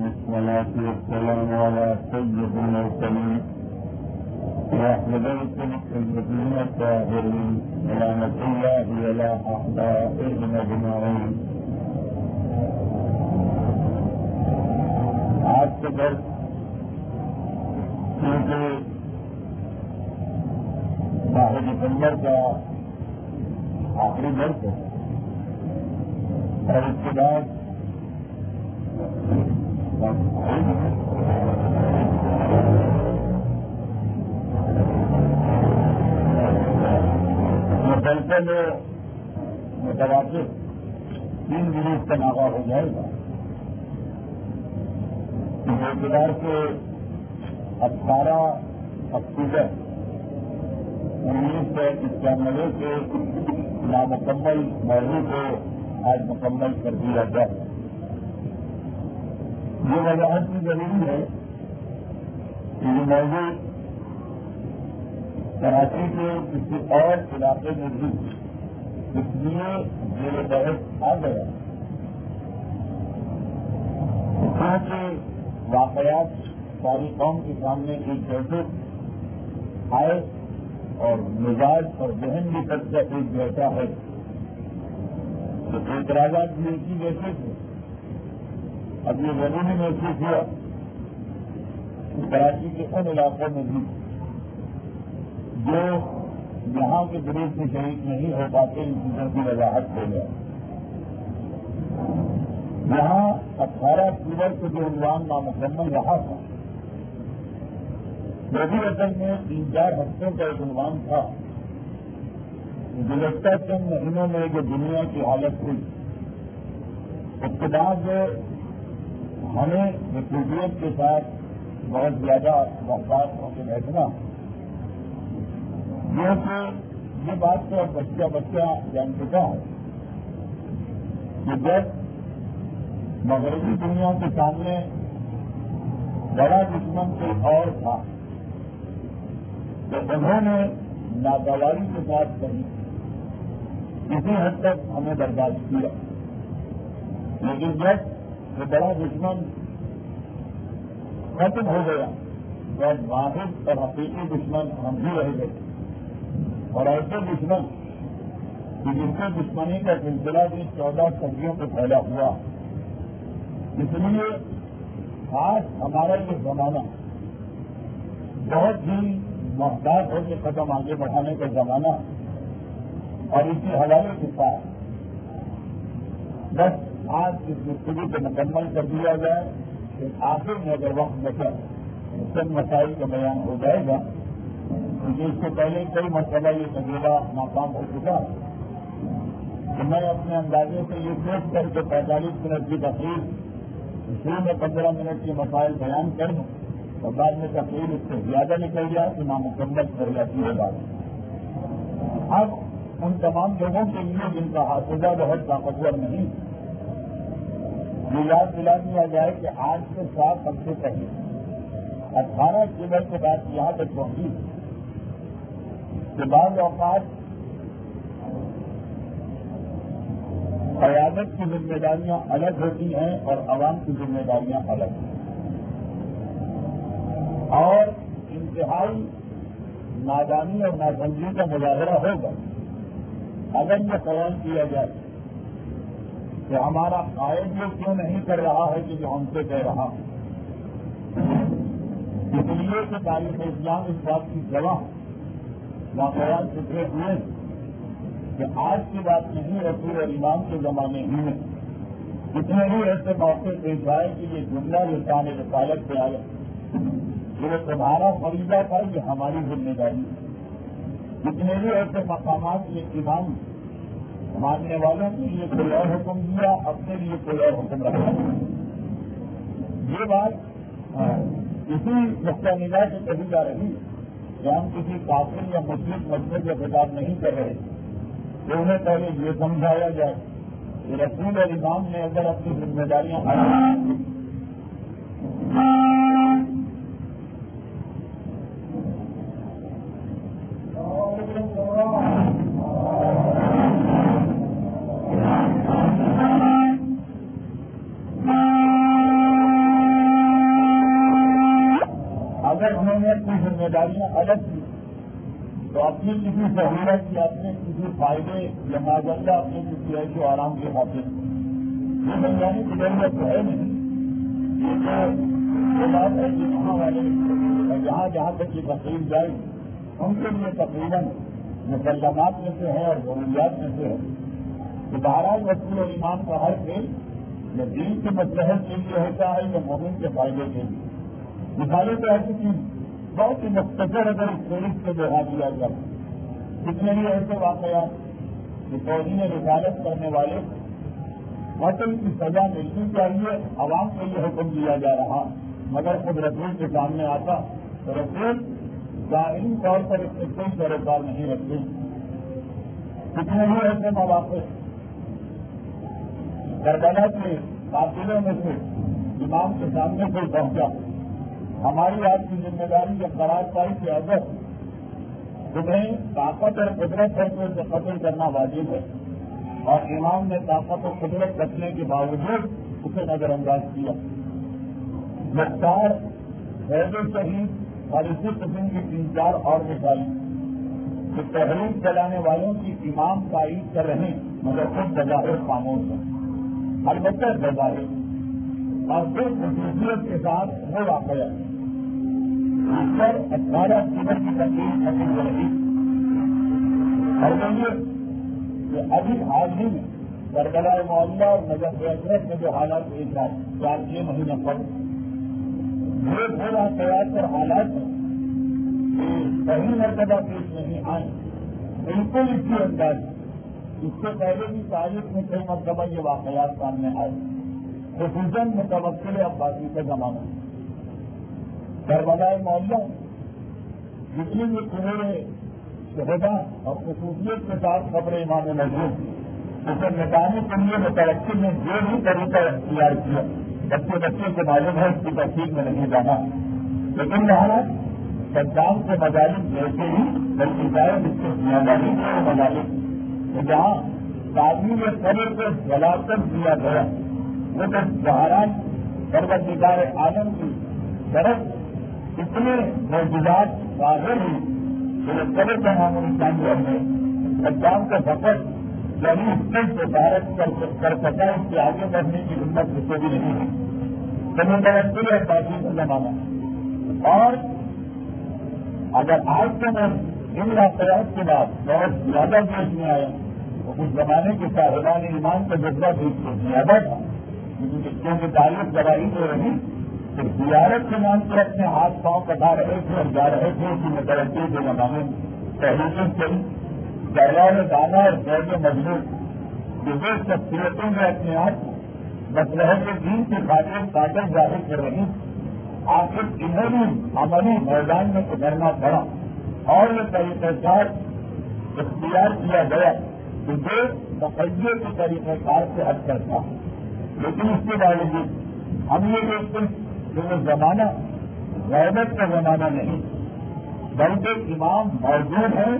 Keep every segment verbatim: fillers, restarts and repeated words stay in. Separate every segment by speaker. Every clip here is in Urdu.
Speaker 1: والصلاة والسلام على سيد المرسلين وأهل بيت الطيبين الطاهرين سلامة الله على أعدائهم أجمعين. آج کے درس کیونکہ ماہ دسمبر کا آخری درس ہے اور اس کے بعد مسلسل متواتر تین دنوں کا ناغا ہو جائے گا. اعتبار سے اٹھارہ اکتوبر انیس سو اکیانوے کے نامکمل موضوع کو آج مکمل کر دیا جائے. یہ وضاحت بھی ضروری ہے کہ یہ موضوع کراچی کے کسی اور علاقے میں بھی اس لیے زیر بحث آ گیا کیونکہ واقعات ساری قوم کے سامنے ایک جیسے آئے اور مزاج اور ذہن بھی سب کا ایک جیسا ہے تو اعتراضات بھی ایک ہی جیسے تھے. اب یہ ضروری محسوس ہوا کہ کراچی کے ان علاقوں میں بھی جو یہاں کے گروپ میں شریک نہیں ہو پاتے ان چیزوں کی وضاحت ہو جائے. یہاں اٹھارہ اکتوبر کو جو عنوان نامکمل رہا تھا وہ بھی اصل میں تین چار ہفتوں کا ایک عنوان تھا. گزشتہ چند مہینوں میں جو دنیا کی حالت ہوئی اس کے بعد ہمیں مسئولیت کے ساتھ بہت زیادہ محتاط ہو کے بیٹھنا یہ کہ یہ بات تو اب بچہ بچہ جان چکا ہے کہ جب مغربی دنیا کے سامنے بڑا دشمن کوئی اور تھا تو انہوں نے ناگواری کے ساتھ کہیں کسی حد تک ہمیں برداشت کیا. لیکن جب وہ بڑا دشمن ختم ہو گیا تو واحد اور حقیقی دشمن ہم بھی رہ گئے اور ایسے دشمن کہ جس سے دشمنی کا سلسلہ بھی چودہ صدیوں پہ پھیلا ہوا. اس لیے آج ہمارا یہ زمانہ بہت ہی محتاط ہو کے قدم آگے بڑھانے کا زمانہ اور اسی حوالے کے ساتھ بس آج اس گفتگو کو مکمل کر دیا جائے کہ آخر میں اگر وقت بچا چند مسائل کا بیان ہو جائے گا کیونکہ اس سے پہلے کئی مرتبہ یہ تجربہ ناکام ہو چکا کہ میں اپنے اندازے سے یہ سوچ کر کے پینتالیس منٹ کی تقریر شروع میں پندرہ منٹ کے مسائل بیان کر دوں اور بعد میں تقریر اس سے زیادہ نکل جائے کہ نامکمل کر جاتی ہے بات. اب ان تمام لوگوں کے لیے جن کا حافظہ بہت طاقتور نہیں یہ یاد دلا دیا جائے کہ آج سے سات ہفتے پہلے اٹھارہ اکتوبر کے بعد یہاں تک پہنچی کہ بعض اوقات قیادت کی ذمہ داریاں الگ ہوتی ہیں اور عوام کی ذمہ داریاں الگ ہیں اور انتہائی نادانی اور ناسمجھی کا مظاہرہ ہوگا اگر یہ خیال کیا جائے کہ ہمارا قائد یہ کیوں نہیں کر رہا ہے کہ جو ہم سے کہہ رہا ہے. اس لیے کہ تاریخ اسلام اس بات کی گواہ واقعات فکرے ہوئے کہ آج کی بات نہیں رسول اور امام کے زمانے ہی میں اتنے ہی ایسے موقع پیش آئے کہ یہ جملہ لسان رسالت سے آیا کہ وہ تمہارا فریضہ تھا یہ ہماری ذمہ داری ہے. جتنے بھی ایسے مقامات یہ امام ماننے والوں کے لیے کوئی اور حکم دیا اپنے لیے کوئی اور حکم رکھا. یہ بات اسی نقطہ نگاہ سے کہی جا رہی کہ ہم کسی کافر یا مسلم مذہب کا خطاب نہیں کر رہے تو انہیں پہلے یہ سمجھایا جائے کہ رسول اور امام نے اگر اپنی ذمہ داریاں اگر انہوں نے اپنی ذمہ داریاں الگ کی تو اپنی کسی سہولت یا اپنے کسی فائدے یا معذلہ اپنے کسی عیش و آرام کے خاطر یہ سمجھانے کی ضرورت تو ہے نہیں. یہ تو بات ہے کہ وہاں والے جہاں جہاں تک یہ تقریب جائے ان کے لیے تقریباً مسلمات میں سے ہے اور ضروریات میں سے ہے کہ بہرحال وسیع اور ایمان کا ہر فیل یا دین کی مصلحت کے لیے ہوتا ہے یا مومن کے فائدے کے لیے. مثالیں تو ایسی چیز بہت ہی مختصر اگر اس فہرست سے بڑھا دیا جائے. کتنے بھی ایسے واقعات کہ فوجی نے رسالت کرنے والے قتل کی سزا ملنی چاہیے عوام کو یہ حکم دیا جا رہا مگر خود رسول کے سامنے آتا تو رسول ظاہری طور پر اس سے کوئی سروکار نہیں رکھتے. کتنے ہی ایسے مواقع کربلا کے قافلوں میں سے امام کے سامنے کوئی پہنچا ہماری آپ کی ذمہ داری یا قرار پائی کہ اگر تمہیں طاقت اور قدرت ہے تو اسے قتل کرنا واجب ہے اور امام نے طاقت و قدرت رکھنے کے باوجود اسے نظر انداز کیا. مختار حیدر شہید اور اسی قسم کی تین چار اور مثال کہ تحریک چلانے والوں کی امام تائید کر رہے مگر خود بظاہر خاموش ہے. البتہ بظاہر اور پھر خصوصیت کے ساتھ وہ واقعہ اس پر اٹھارہ اکتوبر کی تقریب حاصل ہو رہی اور کہیے کہ ابھی حال ہی میں کربلا معاملہ اور نجف اشرف میں جو حالات پیش آئے چار چھ مہینے پر یہ وہ واقعات اور حالات ہیں کہ صحیح مرتبہ پیش نہیں آئے بالکل اسی انداز اس سے پہلے بھی تاریخ میں کئی مرتبہ یہ واقعات سامنے آئے خصوصاً متوقع عباسی کا زمانہ. کربلا معاملہ جتنی بھی کنویں شہدا اور خصوصیت کے ساتھ خبر امام نظیر اسے مٹانے کے لیے مترقی نے جو بھی طریقہ اختیار کیا بچے بچے کو معلوم ہے اس کی تفصیل میں نہیں جانا لیکن یہاں صدام کے مظالم جیسے ہی بلکہ شاید اس کے زیادہ ہی مظالم جہاں تعلیم قبر کو جلا کر دیا گیا وہ تو بہرحال پروردگار عالم کی طرف اتنے معجزات واضح ہوئی کہ وہ قبر کا نام نشان جو ہے صدام کا سفر یعنی اس سے بھارت کر سکا اس کے آگے بڑھنے کی ہمت اس سے بھی نہیں ہے تو میں ترقی ہے باقی کا زمانہ. اور اگر آج کے میں ان واقعات کے بعد بہت زیادہ دیش میں آیا تو اس زمانے کے صاحبان ایمان کا جذبہ بھی زیادہ تھا کیونکہ تعلق گواہی ہو رہی کہ زیارت کے نام پر اپنے ہاتھ پاؤں کٹا رہے تھے اور جا رہے تھے کہ مترقی کے زمانے تحریکیں چلی دہرار دانا اور فیض مضبوط جو شخصیتوں میں اپنے آپ مسلحت کے دین کی خاطر طاقت ظاہر کر رہی آخر انہیں بھی عملی میدان میں اترنا پڑا اور یہ طریقہ کار اختیار کیا گیا کہ جو مقیے کے طریقہ کار سے حد کرتا. لیکن اس کے باوجود ہم یہ دیکھتے کہ وہ زمانہ غیبت کا زمانہ نہیں بلکہ امام موجود ہے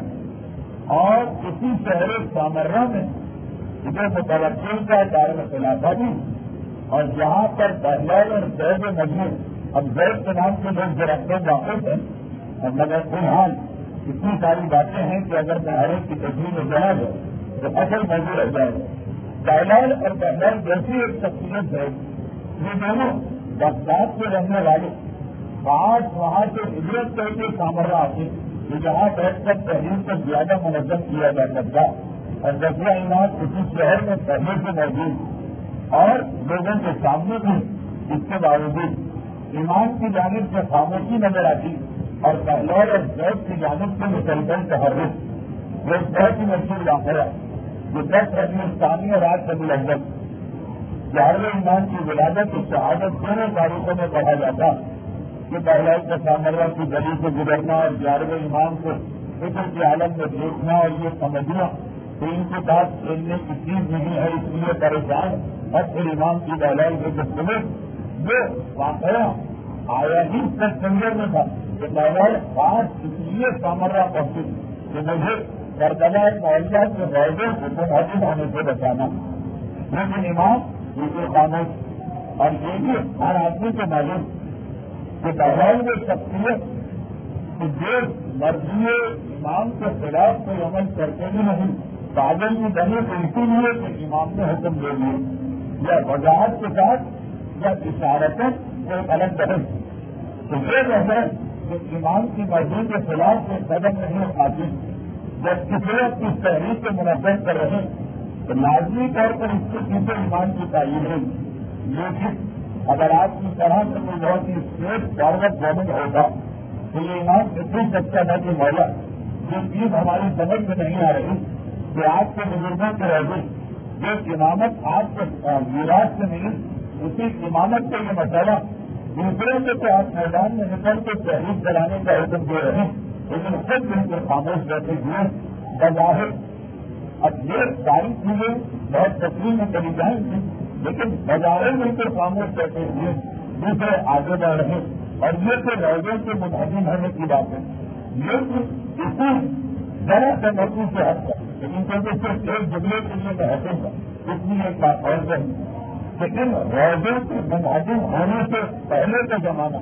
Speaker 1: اور اسی شہر سامرہ میں جو متوقع کا دائرہ خلافہ بھی اور جہاں پر بہلال اور زید مجموع اب زید کے نام سے لوگ درختوں واقف ہیں اور مگر فی الحال اتنی ساری باتیں ہیں کہ اگر میں ہر ایک کی تصویر میں جانا جائے تو اصل موضوع رہ جائے گا. بہلال اور بہلال جیسی ایک شخصیت ہے یہ دونوں بغداد کے رہنے والے آج وہاں سے ہجرت کر کے سامرہ آتے کہ جہاں بیٹھ کر تحریر کو زیادہ منظم کیا جا سکتا اور دسواں امام اسی شہر میں پہلے سے موجود اور لوگوں کے سامنے بھی اس کے باوجود ایمان کی جانب سے خاموشی نظر آتی اور بہلول اور زید کی جانب سے مسلسل تحرک وہ بہت ہی مشہور واقعہ جو دس ربیع اور آٹھ ربیع الاول گیارہویں ایمان کی ولادت اور شہادت دونوں تاریخوں میں پڑھا جاتا کہ بہلول کا سامرہ کی گلی سے گزرنا اور گیارہویں ایمان کو فکر کے عالم میں دیکھنا اور یہ سمجھنا کہ ان کے پاس کھیلنے کی چیز نہیں ہے اس لیے پریشان اور پھر امام کی بہلول کے جو سنے وہ واقعہ آیا ہی سب سنگر میں تھا کہ بہلول خاص اس لیے سامرہ پہنچے کہ مجھے کربلا معاوضہ کے غیبوں کو حاصل ہونے سے بچانا. لیکن امام یہ خاموش اور یہ بھی ہر آدمی کو معلوم کہ بہلول وہ شخصیت کہ جو مرضی امام کے خلاف کوئی عمل کرتے بھی نہیں پاگل میں بنے تو اسی لیے کہ امام نے حکم دے دیے یا وضاحت کے ساتھ یا اشارتیں کوئی الگ بحث تو یہ جو ہے کہ امام کی مرضی کے خلاف کوئی قدم نہیں اٹھاتی جب کسی وقت اس تحریک کو منعقد کر رہے تو لازمی طور پر اس کے پیچھے ایمان کی تعین ہے لیکن اگر آپ کی طرح سے کوئی بہت ہی اسٹریٹ فارورڈ گورنمنٹ ہوگا تو یہ ایمان اتنی سچا ہے کہ مولا جو چیز ہماری سمجھ میں نہیں آ رہی کہ آپ کے بزرگوں کے رہے جو امامت آپ کے میراث سے ملی اسی امامت کا یہ مسئلہ دوسرے سے تو آپ میدان میں نکل کے تحریک کرانے کا حکم دے رہے ہیں لیکن خود مل کر خاموش رہتے ہوئے بظاہر اب یہ ساری چیزیں بہت تقریب میں چلی جائیں گی لیکن بظاہر مل کر خاموش رہتے ہوئے دوسرے آگے بڑھ رہے اور یہ تو روزوں کے متحد ہونے کی بات ہے لیکن اسی ذرا سے مرضی سے ہٹ کر لیکن کیونکہ صرف ایک جملے کے لیے میں ہٹوں گا اس لیے ایک بات اور رہی لیکن روزوں کے منہجم ہونے سے پہلے کا زمانہ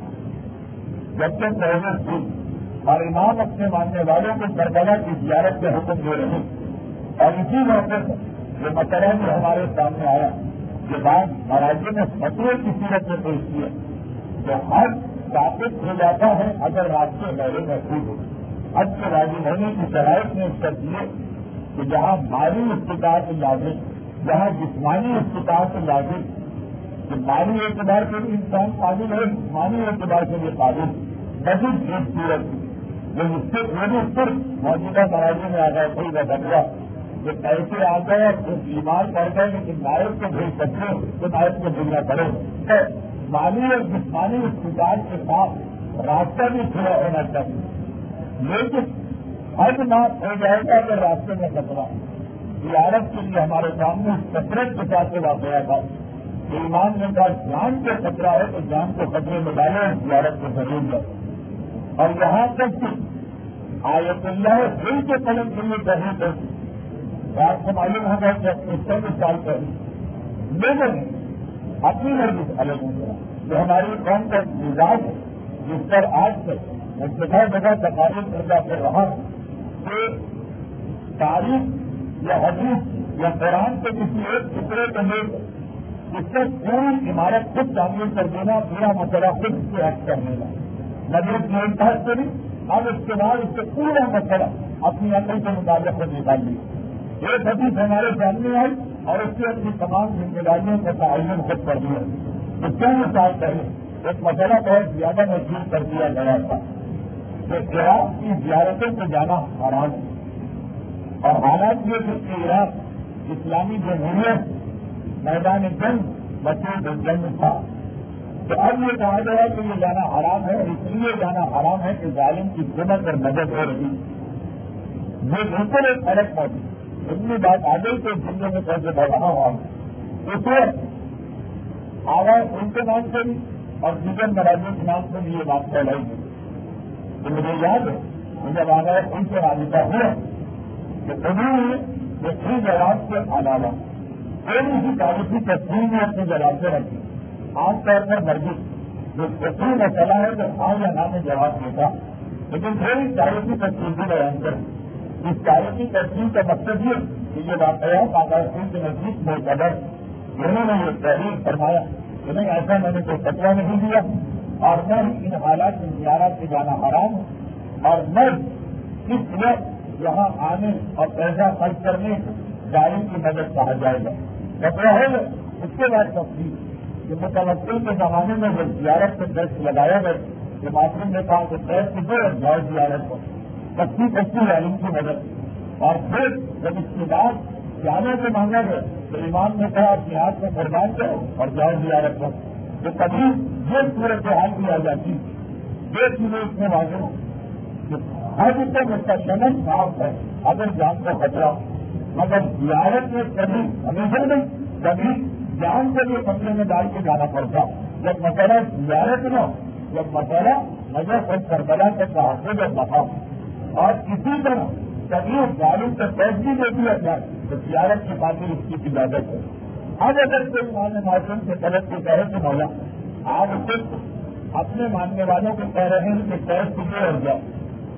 Speaker 1: جب تک روزے تھی اور امام اپنے ماننے والوں کو کربلا کی زیارت کے حکم دے رہے اور اسی موقع پر یہ مسئلہ بھی ہمارے سامنے آیا کہ بعد مہاراجی نے فتوے کی صورت میں پیش کیا کہ حج ثابت ہو جاتا ہے اگر راستے میرے محفوظ ہو حج کے واجب ہونے کی شرائط نے اس کر دیے کہ جہاں مالی استطاعت لازم جہاں جسمانی استطاعت لازم کہ مالی اعتبار سے بھی انسان قابل ہے جسمانی اعتبار سے بھی قابل مزید ایک صورت جو اس سے وہ صرف موجودہ مہاراجی میں آ گئے کوئی وہ بچہ جو پیسے آ گئے اور بیمار پڑ گئے لیکن نائب کو بھیج سکتے تو نائب کو بھیجنا پڑے تو مالی اور جسمانی استطاعت کے ساتھ راستہ بھی کھلا ہونا چاہیے لیکن حج ناپ ہو جائے گا اگر راستے میں خطرہ زیارت کے لیے ہمارے سامنے کثرت کے ساتھ واقعہ تھا کہ ایمان نے کہا جان کا خطرہ ہے تو جان کو خطرے میں ڈالے اور زیارت کو ضرور جائے اور یہاں تک کہ آیت اللہ دل کے قلم کے لیے کہنے تک آپ کو معلوم ہوگا کہ چند سال پہلے لیکن اپنی مرضی الگ ہو گیا جو ہماری قوم کا مزاج ہے جس پر آج تک میں جگہ جگہ تقاریر کرتا کر رہا ہوں کہ تاریخ یا حدیث یا قرآن کے کسی ایک ٹکڑے کو لے کر اس سے پوری عمارت خود تعمیر کر دینا پورا مسئلہ خود سے حق کر دینا مجلس میں انتہا کری اب اس کے بعد اس سے پورا مسئلہ اپنی عقل کے مطابق خود نکال لیا ایک حدیث ہمارے سامنے آئی اور اس سے اپنی تمام ذمہ داریوں کا تعین خود کر دیا تو چند سال پہلے ایک مسئلہ بہت زیادہ مشہور کر دیا گیا تھا کہ عراق کی زیارتوں کو جانا حرام ہے اور حالات یہ تھے کہ عراق اسلامی جمہوریت میدان جنگ بچوں جنگ تھا تو اب یہ کہا گیا کہ یہ جانا حرام ہے اور اس لیے جانا حرام ہے کہ ظالم کی حکومت اور مدد ہو رہی یہ بالکل ایک الگ موجود اتنی بات آ گئی تو دنیا میں کیسے بڑھ رہا ہوں اس وقت آواز ان کے نام سے بھی اور دیگر مراجعوں کے نام سے بھی یہ بات پھیلائی گئی تو مجھے یاد ہے کہ جب آواز ان سے رابطہ ہوا کہ انہوں نے یہ تھری جواب کے علاوہ کوئی سی تاریخی تصویر میں اپنے جواب سے رکھی عام طور پر مرضی جو تصویر مسئلہ ہے تو ہاں یا نہ میں جواب دیتا لیکن تھوڑی تاریخی تصویر بھی بیان کریں اس تاریخی تصویر کا مقصد یہ کہ یہ واقعات آزاد کے نزدیک معتبر انہوں نے یہ تحریر فرمایا کہ نہیں ایسا میں نے کوئی فتویٰ نہیں دیا اور نہ ان حالات میں زیارت سے جانا حرام اور نہ اس وقت یہاں آنے اور پیسہ خرچ کرنے ظالم کی مدد کہا جائے گا فتویٰ ہے اس کے بعد تفصیل کہ متوقع کے زمانے میں جب زیارت سے ٹیکس لگایا گیا کہ معصوم نے کہا کہ ٹیکس دو اور جاؤ زیارت کو سچی سچی ظالم کی مدد اور پھر جب اس کے بعد جانے سے مانگا گیا تو امام نے کہا اپنے ہاتھ میں قربان کرو اور جاؤ زیارت کو تو کبھی یہ صورت حال کی آ جاتی یہ چیزیں اس میں واضح ہوں کہ حج کا مستقبل صاف ہے اگر جان کا خطرہ مگر زیارت میں کبھی ہمیشہ نہیں کبھی جان کے لیے مسئلے میں ڈال کے جانا پڑتا جب مسئلہ زیارت نہ ہو جب مسئلہ نجف اور کربلا کے تحفظ اور مقام اور اسی طرح کبھی ظالم کا ٹیکس بھی دے دیا جائے تو زیارت کی خاطر اس کی اجازت ہے اب اگر کوئی ماننے معصوم سے طلب کے کہے تو مولا آپ صرف اپنے ماننے والوں کو کہہ رہے ہیں کہ ٹیکس دے اور جاؤ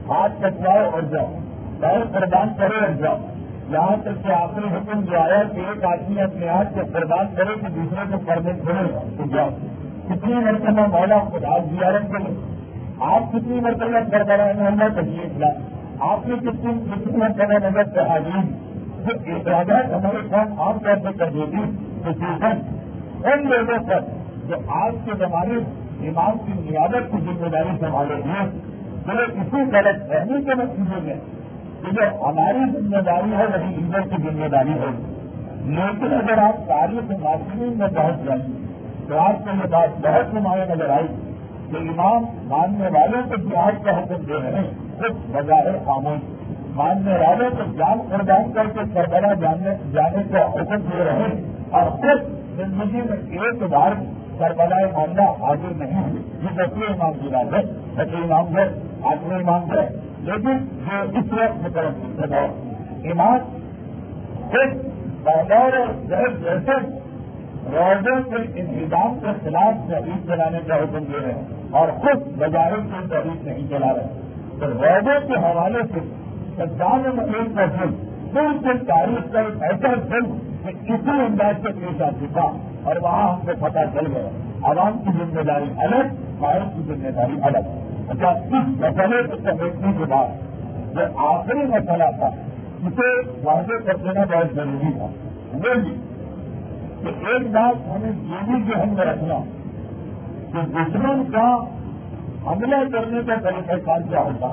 Speaker 1: ہاتھ کٹواؤ اور جاؤ، پیر قربان کرو اور جاؤ، یہاں تک کہ آخری حکم جو آیا کہ ایک آدمی اپنے ہاتھ کو قربان کرے کہ دوسرے کو کرنے چھوڑے تو جاؤ۔ کتنی مرتبہ مولا خدا زیارت کرے، آپ کتنی مرتبہ کربلا محمد تشریف لائے، آپ نے کتنی کتنی مرتبہ نظر سے حاضری جو اخراجات ہمارے ساتھ عام طور پہ کر دیتی، خصوصاً ان لوگوں پر جو آج کے زمانے امام کی نیابت کی ذمہ داری سنبھالے ہیں، جو کسی غلط فہمی کے نتیجے میں کہ جو ہماری ذمہ داری ہے وہی لیڈر کی ذمہ داری ہے۔ لیکن اگر آپ تاریخ معاشرین میں پہنچ جائیں تو آپ کو یہ بات بہت نمایاں نظر آئی کہ امام ماننے والوں کو جہاد کا حکم دے رہے ہیں، خود بظاہر خاموش، ماننے والوں کو جان قربان کر کے کربلا جانے جانے کا حکم دے رہے ہیں، اور خود زندگی میں ایک بار کربلا ماننا حاضر نہیں ہے۔ یہ دسویں امام کی بات ہے، دسویں امام ہے، آٹھویں امام ہے، لیکن جو اس وقت مترقی ہے امام خود بغیر غیر جیسے روزوں کے انتظام کے خلاف تحریک چلانے کا حکم دے رہے ہیں اور خود بظاہر سے تحریک نہیں چلا رہے، تو روزوں کے حوالے سے سجاد مقیم کا فلم بالکل تاریخ کا ایک ایسا فلم کہ کسی انداز سے پیش آ چکا، اور وہاں ہم کو پتہ چل گیا عوام کی ذمہ داری الگ، باہر کی ذمہ داری الگ۔ اچھا، اس مسئلے کو سمیٹنے کے بعد جو آخری مسئلہ تھا اسے واضح کر دینا بہت ضروری تھا، وہ بھی کہ ایک بات ہمیں یہ بھی ذہن میں رکھنا کہ دشمن کا حملہ کرنے کا طریقہ کار کیا ہوتا،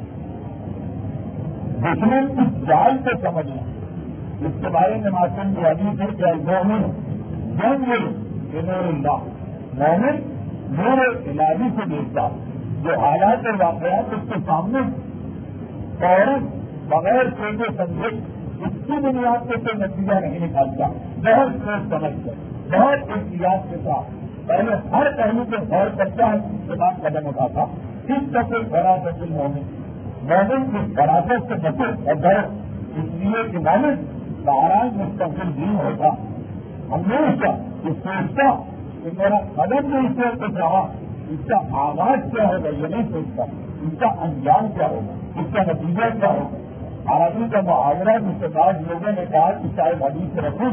Speaker 1: دشمن کی جال کو سمجھنا، اس کے بارے میں معصوم کی حدیث ہے کہ المومن ينظر بنور اللہ، مومن نور الہی سے دیکھتا، جو حالات اور واقعات اس کے سامنے فوراً بغیر سوچے سمجھے اس کی بنیاد پہ کوئی نتیجہ نہیں نکالتا، بہت سوچ سمجھ کر بہت احتیاط کے ساتھ پہلے ہر پہلو پہ غور کرتا ہے، اس کے بعد قدم اٹھاتا۔ اس کا کوئی فراست المومن، مومن کی فراست سے بچے اور ڈر، اس لیے کہ مومن بہرحال مستقبل دین ہوتا، ہمیشہ یہ سوچتا کہ میرا قدم جو اس وقت رہا اس کا آغاز کیا ہوگا، یہ نہیں سوچتا اس کا انجام کیا ہوگا، اس کا نتیجہ کیا ہوگا۔ عربی کا محاورہ جس کے بعد لوگوں نے کہا کہ شاید حدیث رکھوں،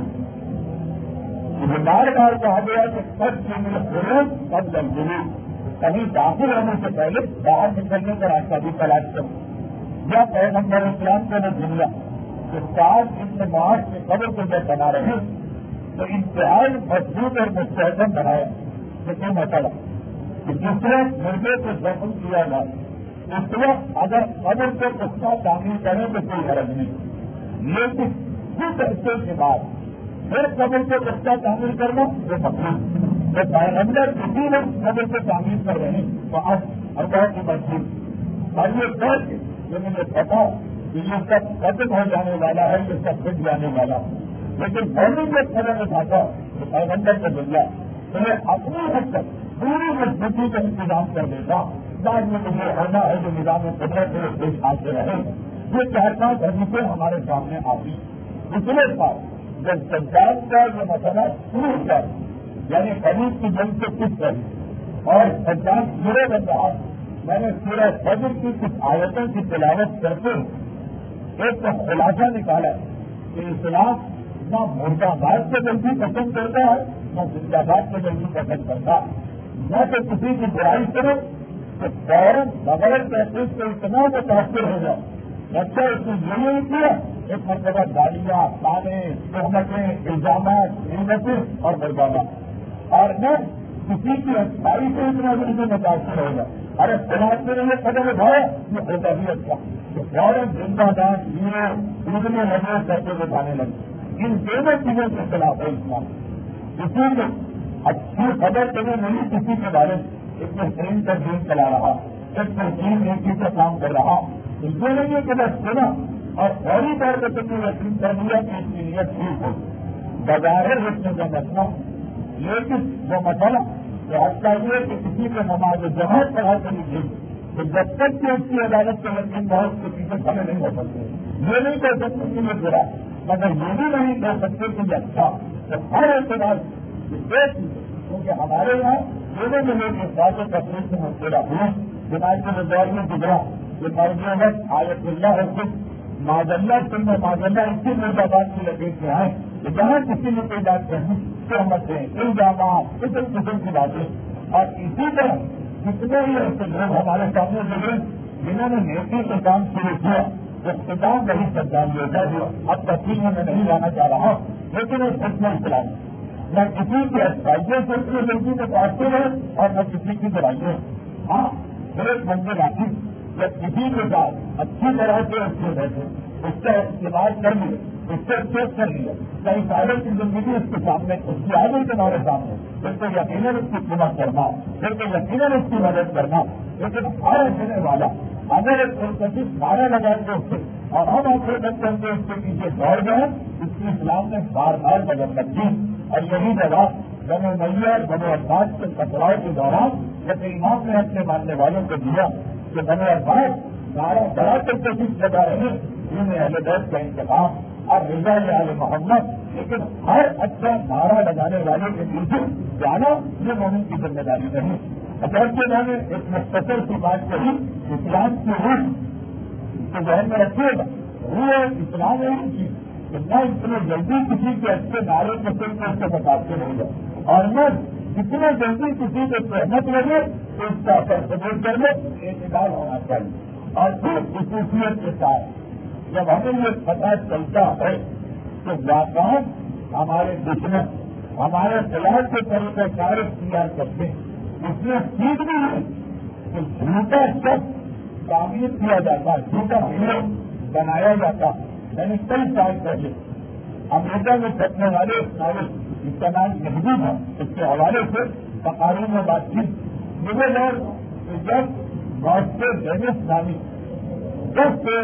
Speaker 1: بار بار کہا گیا کہ سب کے میرے خروج سب لگے، کہیں داخل ہونے سے پہلے باہر نکلنے کا راستہ بھی تلاش کروں، یا پیغمبر اسلام کو نے دنیا کہ سات ابن معاذ کے قبر کو جب بنا رہے تو انتہائی مضبوط اور مستحکم بنایا، لیکن مسئلہ کہ جس وقت مردے کو دفن کیا جائے اس وقت اگر قبر کو کچھ تعمیر کریں تو کوئی حرج نہیں، لیکن کچھ عرصے کے بعد پھر قبر کو کچھ تعمیر کرنا یہ مقصود تو پیغمبر کسی وقت قبر کو تعمیر کر رہے ہیں تو آج اور بہت ہی مضبوط، اور یہ سوچ یہ مجھے پتا کہ یہ سب ختم ہو جانے والا ہے، یہ سب پھٹ جانے والا ہے، لیکن مومن جب قدم اٹھاتا تو پیغمبر کا دنیا تمہیں اپنی حد تک پوری مضبوطی کا انتظام کر دیتا، بعد میں مجھے ہونا ہے جو نظام قدرت میں پیش آتے رہے۔ یہ چار پانچ حدیثیں ہمارے سامنے آتی، پچھلے سال جب سجاد کا یہ مسئلہ شروع کیا یعنی قریب کی جنگ سے کچھ کری اور سجاد پورے بن رہا، میں نے سورہ فجر کی کچھ آیتوں کی تلاوت کرتے ایک تو خلاصہ نکالا کہ اسلام نہ مردہ باد کو جلدی پسند کرتا ہے نہ زندہ باد کو جلدی پسند کرتا، نہ تو کسی کی برائی کرو تو فوراً بغیر تحقیق سے اتنا متاثر ہو جائے۔ بچہ اس نے یہ نہیں کیا، ایک مرتبہ گاڑیاں، تانے، تہمتیں، الزامات، قیمتیں اور بربادات، اور نہ کسی کی اچھائی سے اتنا جلدی متاثر ہوگا۔ ارے سماج میں نے یہ قدم اٹھایا یہ ہوتا بھی اچھا تو فوراً زندہ دار ہیرو اتنے لگے کرتے اٹھانے لگے۔ ان دونوں چیزوں کے خلاف ہے اسلام، اسی میں اچھی خبر تمہیں نہیں کسی کے بارے میں ایک بہترین ترجیح چلا رہا، ایک بہترین نیکی سے کام کر رہا، اس لیے نہیں کہ بس سنا اور فوری طور پر تم نے یقین کر لیا کہ اس کی نیت ٹھیک ہو، بظاہر رکھنے کا مسئلہ، لیکن وہ مسئلہ جو حصہ یہ کہ کسی کو نماز جماعت پڑھا کر لیجیے تو جب تک کہ اس کی عدالت کا یقین بہت کے پیچھے کھڑے نہیں ہو سکتے، یہ نہیں کہہ سکتے کہ یہ برا، مگر یہ بھی نہیں کہہ سکتے کہ یہ اچھا، تو ہر اعتبار ایک کیونکہ ہمارے یہاں دونوں میں لوگ اس بات و تفریح سے مبتلا ہوئے، جناب کے دور میں گزرا کہ مرجوحت آیت اللہ حکم معذلہ سن معذلہ اسی مرتبات کی لپیٹ میں آئے کہ جہاں کسی نے کوئی بات کہی سہمتیں الزامات قسم قسم کی باتیں اور اسی طرح جتنے ہی ایسے لوگ ہمارے سامنے گزرے جنہوں نے نیکی کا کام شروع کیا اختتام نہیں سرکار لیتا ہوا اب تفصیل میں نہیں جانا چاہ رہا لیکن اس حکم اسلام نہ کسی کی اچھائیوں سے اتنی جلدی میں پہنچتے ہیں اور نہ کسی کی برائیوں ہاں ایک بندے راکھی جب کسی کے ساتھ اچھی طرح سے اچھے بیٹھے اس کا استعمال کر لیے اس سے چیک کر لیا کئی سالوں کی زندگی اس کے سامنے اس کی آگے تمہارے سامنے پھر تو یقیناً اس کی خدمت کرنا پھر تو یقیناً اس کی مدد کرنا لیکن ہر رکھنے والا اگر ایک منتخب نعرہ لگا کے اس سے اور ہم اپنے بند کر کے اس کے پیچھے دوڑ گئے اس کی اسلام نے بار بار مدد رکھی اور یہی جواب بنو میاں اور بنو عباس کے ٹکراؤ کے دوران جب امام نے اپنے ماننے والوں کو دیا کہ بنو عباس نعرہ بڑا کر کے کچھ لگا رہے انہوں نے اہل بیت کا انتخاب اور رضا آل محمد لیکن ہر اچھا نعرہ لگانے والے کے پیچھے جانا یہ مومن کی ذمہ داری نہیں. اگر کہ میں نے ایک مختصر سی بات کہی اسلام کی روح تو ذہن میں رکھیے گا وہ اسلام ایسی چیز کہ نہ اتنے جلدی کسی کے اچھے نعرے کے سر کو اس سے متاثر ہو جائے اور نہ جتنے جلدی کسی کو سہمت لگے تو اس کا تصور کرنے اعتدال ہونا چاہیے اور پھر خصوصیت کے ساتھ جب ہمیں یہ پتہ چلتا ہے کہ واقعات ہمارے دشمن ہمارے خلاف کے طریقہ کار اختیار کرتے ہیں اس میں سیکھ بھی ہے کہ جھوٹا شخص تعمیر کیا جاتا جھوٹا ہیرو بنایا جاتا. میں نے کئی سال پہلے امریکہ میں چھپنے والے اس کا نام محبوب ہے اس کے حوالے سے تقاریر میں بات کی مجھے لوگ جب ماسٹر ڈینس نامی جب سے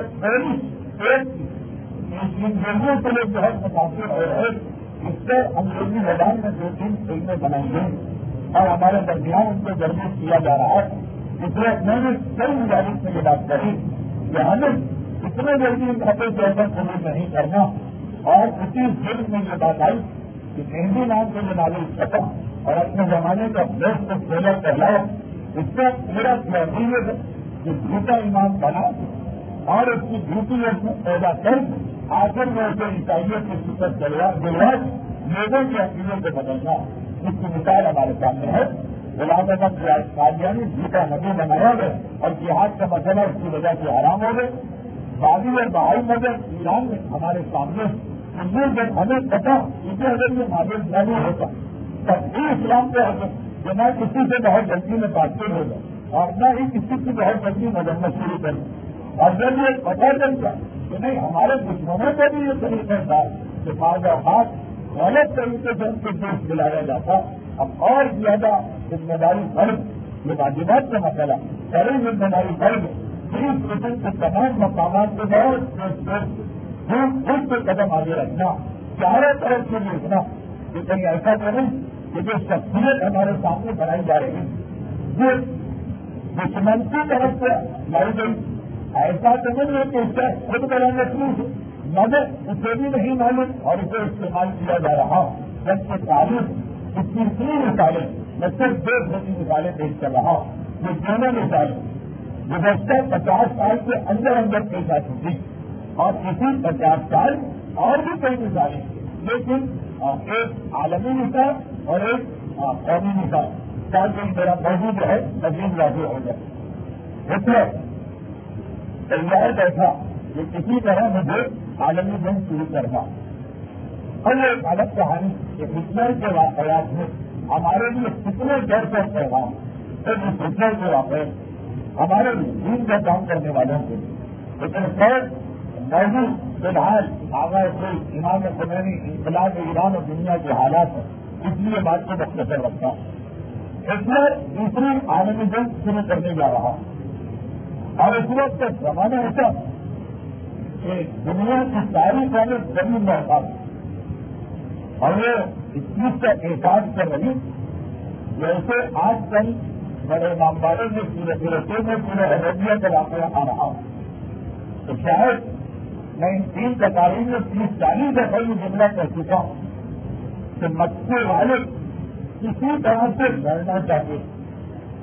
Speaker 1: انگریزوں سے لوگ بہت متاثر ہو رہے اس سے انگریزی میدان میں دو تین فلمیں بنائی گئی اور ہمارے درمیان ان کو درمیان کیا جا رہا ہے. اس لیے میں نے کئی مجالس میں یہ بات کہی کہ ہمیں اتنے جلدی اپنے جیسا قبول نہیں کرنا اور اسی فلم میں یہ بات آئی کہ مہندی نام سے یہ معلوم سکا اور اپنے زمانے کا بیسٹ کو کھیلا کہلایا اس کا میرا خیال ہے کہ جھوٹا امام بنا اور اس کی جھوٹی پیدا کر آخر میں اسے عیسائیت کی شکست دلوا لوگوں کے عقیدے کو بدلنا اس کی مثال ہمارے سامنے ہے. غلام احمد قادیانی جھوٹا نبی بنایا گیا اور جہاد کا مسئلہ اس کی وجہ سے حرام ہو گئے. بابی اور بہائی مذہب ایران میں ہمارے سامنے جب ہمیں پتا اسے اگر یہ معلوم نہیں ہوتا تب بھی اسلام پہ کہ نہ کسی سے بہت جلدی میں بات چیت ہوگا اور نہ ہی کسی کی بہت جلدی مذمت شروع کریں اور جب یہ پتا چلتا کہ نہیں ہمارے دشمنوں کو بھی یہ طریقہ تھا کہ بعض اوقات غلط طریقے سے ان کو دوست دلایا جاتا. اب اور زیادہ ذمہ داری فرض یہ واجبات کا مسئلہ بڑی ذمہ داری فرض اس قسم کے تمام مقامات کے دور خود سے قدم آگے رکھنا چاروں طرف سے دیکھنا کہ کہیں ایسا کریں کہ جو شخصیت ہمارے سامنے بنائی جا رہی ہے یہ دشمن کی طرف سے لائی گئی ایسا تو نہیں ہے کہ اس کا خود بنانا شروع مگر اسے بھی نہیں معلوم اور اسے استعمال کیا جا رہا جب کہ تعلیم اس کی اتنی مثالیں میں صرف دو چھوٹی مثالیں پیش کر رہا یہ دونوں مثالیں گزشتہ پچاس سال کے اندر اندر پیش آ چکی اور اسی پچاس سال اور بھی کئی مثالیں لیکن ایک عالمی مثال اور ایک قومی مثال تاکہ میرا موضوع جو ہے مزید واضح ہو جائے. اس میں تیار بیٹھا کہ کسی طرح مجھے عالمی جنگ شروع کرنا اور یہ ایک الگ کہانی کہ ہٹلر کے واقعات میں ہمارے لیے کتنے ڈر کا پیغام صرف اس ہٹلر کے واقع ہمارے لیے دین کا کام کرنے والوں کے لیے لیکن خیر موضوع فی الحال آغاز کوئی امام خمینی انقلاب ایران اور دنیا کے حالات ہیں اس لیے بات کو مختصر رکھتا ہوں. ہٹلر دوسری عالمی جنگ شروع کرنے جا رہا اور اس وقت کا زمانہ ایسا کہ دنیا کی ساری قومیں زمین محتاج اور یہ اس چیز کا احساس کر رہی جیسے آج کل بڑے امامباروں میں پورے رسے میں پورے عربیہ کا واقعہ آ رہا تو شاید میں ان تین تقاریر میں تیس چالیس دفعہ یہ جملہ کر چکا ہوں کہ مکے والے کسی طرح سے لڑنا چاہتے اور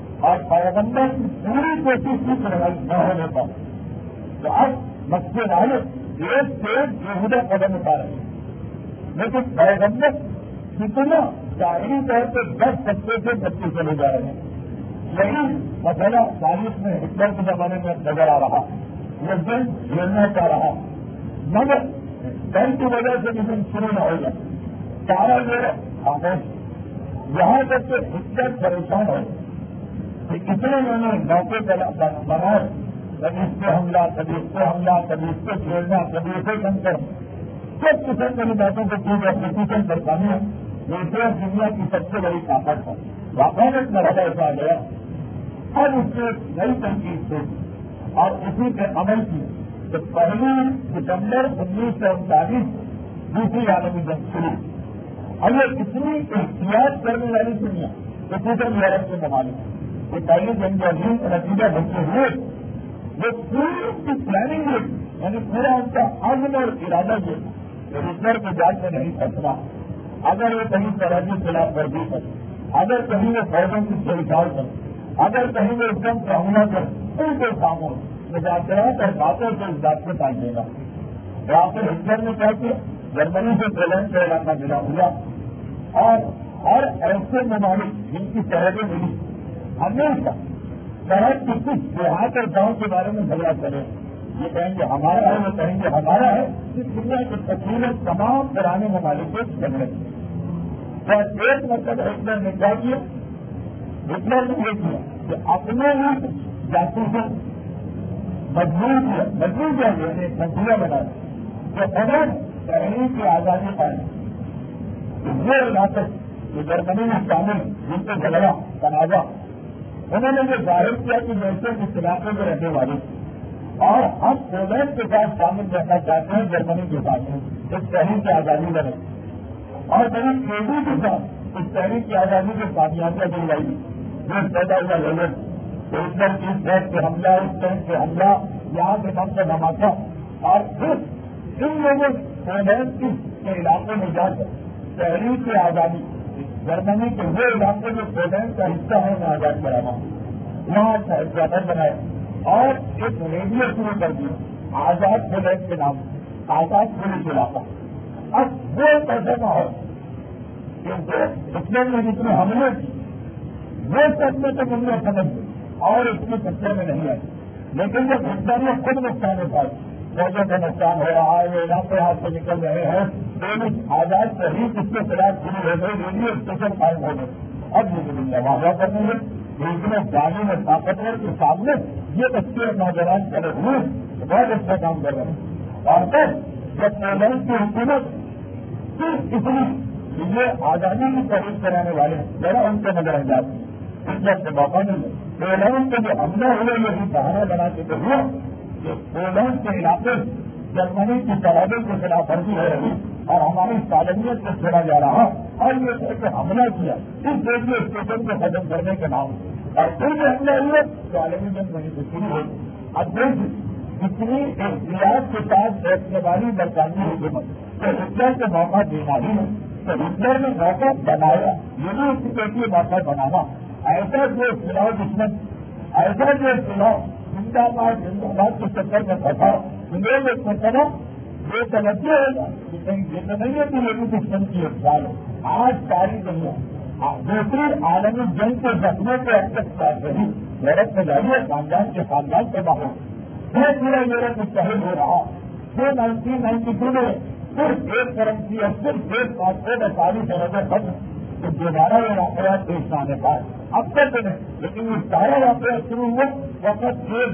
Speaker 1: پیغمبر کی پوری کوشش کی لڑائی نہ ہونے پر تو اب مکے والے ایک سے بےہودہ قدم اٹھا رہے ہیں، لیکن پیغمبر کتنا ظاہری طور پہ دس سکتے سے بچے چلے جا رہے ہیں۔ یہی مسئلہ تاریخ میں ہٹلر کے زمانے میں نظر آ رہا، یہ جنگ لڑنا چاہ رہا، مگر ڈر کی وجہ سے جن شروع نہ ہو جائے سارا یہ خاموش، یہاں تک کہ ہٹلر پریشان ہو کہ اتنے میں نے موقع بنائے، کبھی اس پہ حملہ، کبھی اس پہ حملہ، کبھی اس پہ کھیلنا، کبھی اسے کم کر سب قسم کی باتوں کو کی ایپلیکیشن برطانیہ یہ دنیا کی سب سے بڑی طاقت ہے، واقعی میں مرحلہ ایسا آ گیا۔ اب اس نے نئی تنقید سے اور اسی پہ عمل کی تو پہلی ستمبر انیس سو انتالیس دوسری عالمی جنگ شروع، اور یہ اتنی احتیاط کرنے والی دنیا خصوصاً یورپ کے ممالک یہ پہلی جنگ عظیم کا نتیجہ بچے ہوئے، وہ پوری اس کی پلاننگ ہے، یعنی پورا ان کا عزم اور ارادہ یہ کہ ہٹلر کے جال میں نہیں پھنسنا، اگر وہ کہیں سرحدی خلاف ورزی کر، اگر کہیں وہ فوجوں کی چھیڑچھاڑ کر، اگر کہیں وہ ایک دم سے حملہ کر، ان کے ساموں مذاکرات اور باتوں سے اس بات کو ٹال دے گا۔ اور آخر ہٹلر نے کہا کہ جرمنی سے پولینڈ کا علاقہ ملا ہوا اور ہر ایسے ممالک جن کی سرحدیں ملی ہمیشہ سرحد کی کچھ دیہات اور گاؤں کے بارے میں جھگڑا کرے، یہ کہیں گے ہمارا ہے، وہ کہیں گے ہمارا ہے، اس دنیا کے تقریباً تمام پرانے ممالک کو جھگڑے اور ایک مطلب ہٹلر نے کیا کیا، ہٹلر نے یہ کیا کہ اپنے ہی جاسوسوں مجبور کیا مجبور کیا گیا نے ایک منصوبہ بنایا کہ اگر تحریک کی آزادی پائی یہ علاقے جو جرمنی میں شامل جن کو جھگڑا تنازع انہوں نے یہ ظاہر کیا کہ جیسے اس علاقے میں رہنے والے اور ہم پولینڈ کے ساتھ شامل رہنا چاہتے ہیں جرمنی کے ساتھ اس تحریک کی آزادی بنے اور بڑی تیزی کے ساتھ اس تحریک کی آزادی کی کامیابیاں دلوائی جو پیدا ہوا لوگوں ہٹلر کی بیٹ پہ حملہ، اس ٹینک پہ حملہ، یہاں کے نام کا دھماکہ اور پھر ان لوگوں پولینڈ کے علاقے میں جا کر تحریک کی آزادی جرمنی کے وہ علاقے جو پولینڈ کا حصہ ہے انہیں آزاد کرانا، وہاں ہیڈکوارٹر بنائے اور ایک ریڈیو شروع کر دیا آزاد پولینڈ کے نام آزاد پولیس علاقہ۔ اب وہ ایسا نہ ہو کیونکہ ہٹلر نے جتنے حملے کی وہ سب میں تو دنیا سمجھ گئی اور اس کے چکر میں نہیں آئی، لیکن جب ہٹلر نے خود نقصان ہوتا ہے، فوجوں کا نقصان ہو رہا ہے، وہ علاقے ہاتھ سے نکل رہے ہیں، دونوں آزاد تحریک اس کے خلاف شروع ہو گئی، ریڈیو اسٹیشن قائم ہو گئے، اب یہ دنیا واضح کرنے میں اتنے جانے میں طاقتور کے سامنے یہ بچے اور نوجوان چلے ہوئے بہت اچھا کام کر رہے ہیں۔ اور پھر جب پولینڈ کی حکومت صرف اتنی یہ آزادی کی تحریک کرانے والے ذرا ان کے نظر انداز ہٹلر سے موقع نہیں پولینڈ کے جو حملے ہوئے یہ بہانا بنا کے تو ہوا کہ پولینڈ کے علاقے جرمنی کی سرحدوں کے خلاف ورزی ہو رہی اور ہماری سالمیت کو چھوڑا جا رہا اور یہ کہہ کے حملہ کیا اس ریڈیو اسٹیشن کو ختم کرنے کے نام اور پھر بھی حملہ ہوئے تو عالمی جنگ وہیں سے شروع ہوئی۔ اب دیکھ اتنی احتیاط کے ساتھ بیٹھنے والی برطانوی حکومت تو ہٹلر کو موقع دینا ہی ہے تو ہٹلر نے موقع بنایا، یہ بھی اس کے لیے موقع بنانا ایسا جو چلاؤ دشمن ایسا جو چلاؤ زندہ باد زندہ باد کے چکر میں پھنسا انہیں ایک مرتبہ یہ توجہ ہوگا لیکن یہ تو نہیں ہے کہ یہ بھی دشمن کی افزال ہے۔ آج ساری دنیا دوسری عالمی جنگ کے زخموں کو اب تک کر رہی یورپ میں جائیے خاندان کے خاندان کے باہر پھر پورا یورپ متحد ہو رہا پھر نائنٹین نائنٹی ٹو میں صرف ایک کرنسی اور صرف ایک پاسپورٹ اور ساری سرحدیں ختم تو دوبارہ یہ واقعات پیش آنے پائے اب تک نہیں، لیکن یہ سارا واقعات شروع ہوا وقت ایک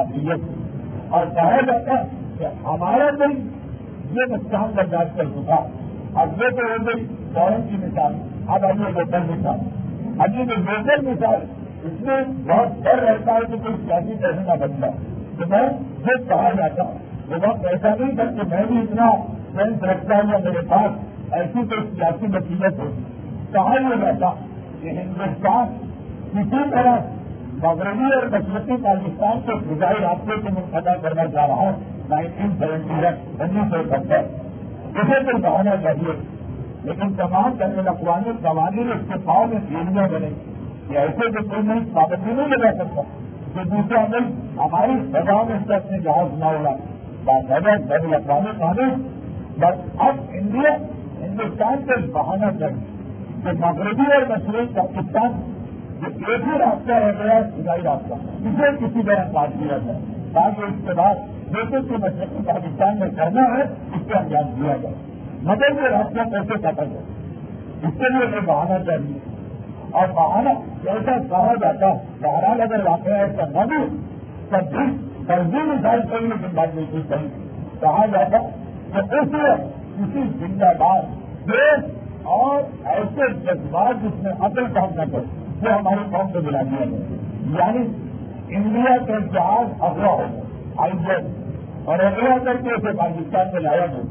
Speaker 1: جذباتیت اور کہا جاتا کہ ہمارا دل یہ نقصان برداشت کر چکا اب یہ تو ہو گئی فورن کی مثال، اب آئیے لوکل مثال، اب یہ جو لوکل مثال اس میں بہت ڈر رہتا ہے کہ کوئی سیاسی فیصلہ بن جائے تو میں یہ کہا جاتا وہ وقت ایسا نہیں تھا کہ میں بھی اتنا سینس رکھتا ہوں یا میرے پاس ایسی کوئی سیاسی بصیرت ہو، کہا یہ جاتا کہ ہندوستان کسی طرح مغربی اور مشرقی پاکستان کے فضائی رابطے کو منقطع کرنا چاہ رہا ہوں نائنٹین سیونٹی ایٹ انیس سو ستر اسے تو بہانا چاہیے لیکن تمام بین الاقوامی قوانین اس کے پاؤں میں سیڑھیاں بنے کہ ایسے بھی کوئی ملک پابندی نہیں لگا سکتا کہ دوسرا ملک ہماری فضاؤں میں سے اپنے جہاز نہ اڑا باقاعدہ بین الاقوامی قانون. بس اب انڈیا ہندوستان سے بہانا چاہیے کہ مغربی اور مشرقی پاکستان جو ایک ہی راستہ رہ گیا خدائی راستہ اسے کسی طرح کاٹ دیا جائے تاکہ اس کے بعد جیسے کہ مشرقی پاکستان میں کرنا ہے اس کا انجام دیا جائے. مگر یہ راستہ کیسے کاٹا جائے اس کے لیے ہمیں بہانا چاہیے. اور بہانا جیسا کہا جاتا بہرحال اگر واقعہ ایسا نہ بھی تب بھی فرضی مثال کرنے کی بات بالکل صحیح کہا جاتا کہ اس لیے کسی زندہ باد دیش اور ایسے جذبات جس میں عقل کام نہ کرے وہ ہماری قوم کو بلا دیا جائے. یعنی انڈیا کے جہاز اغوا ہو آئی جیل اور اغوا کر کے اسے پاکستان میں لایا گیا.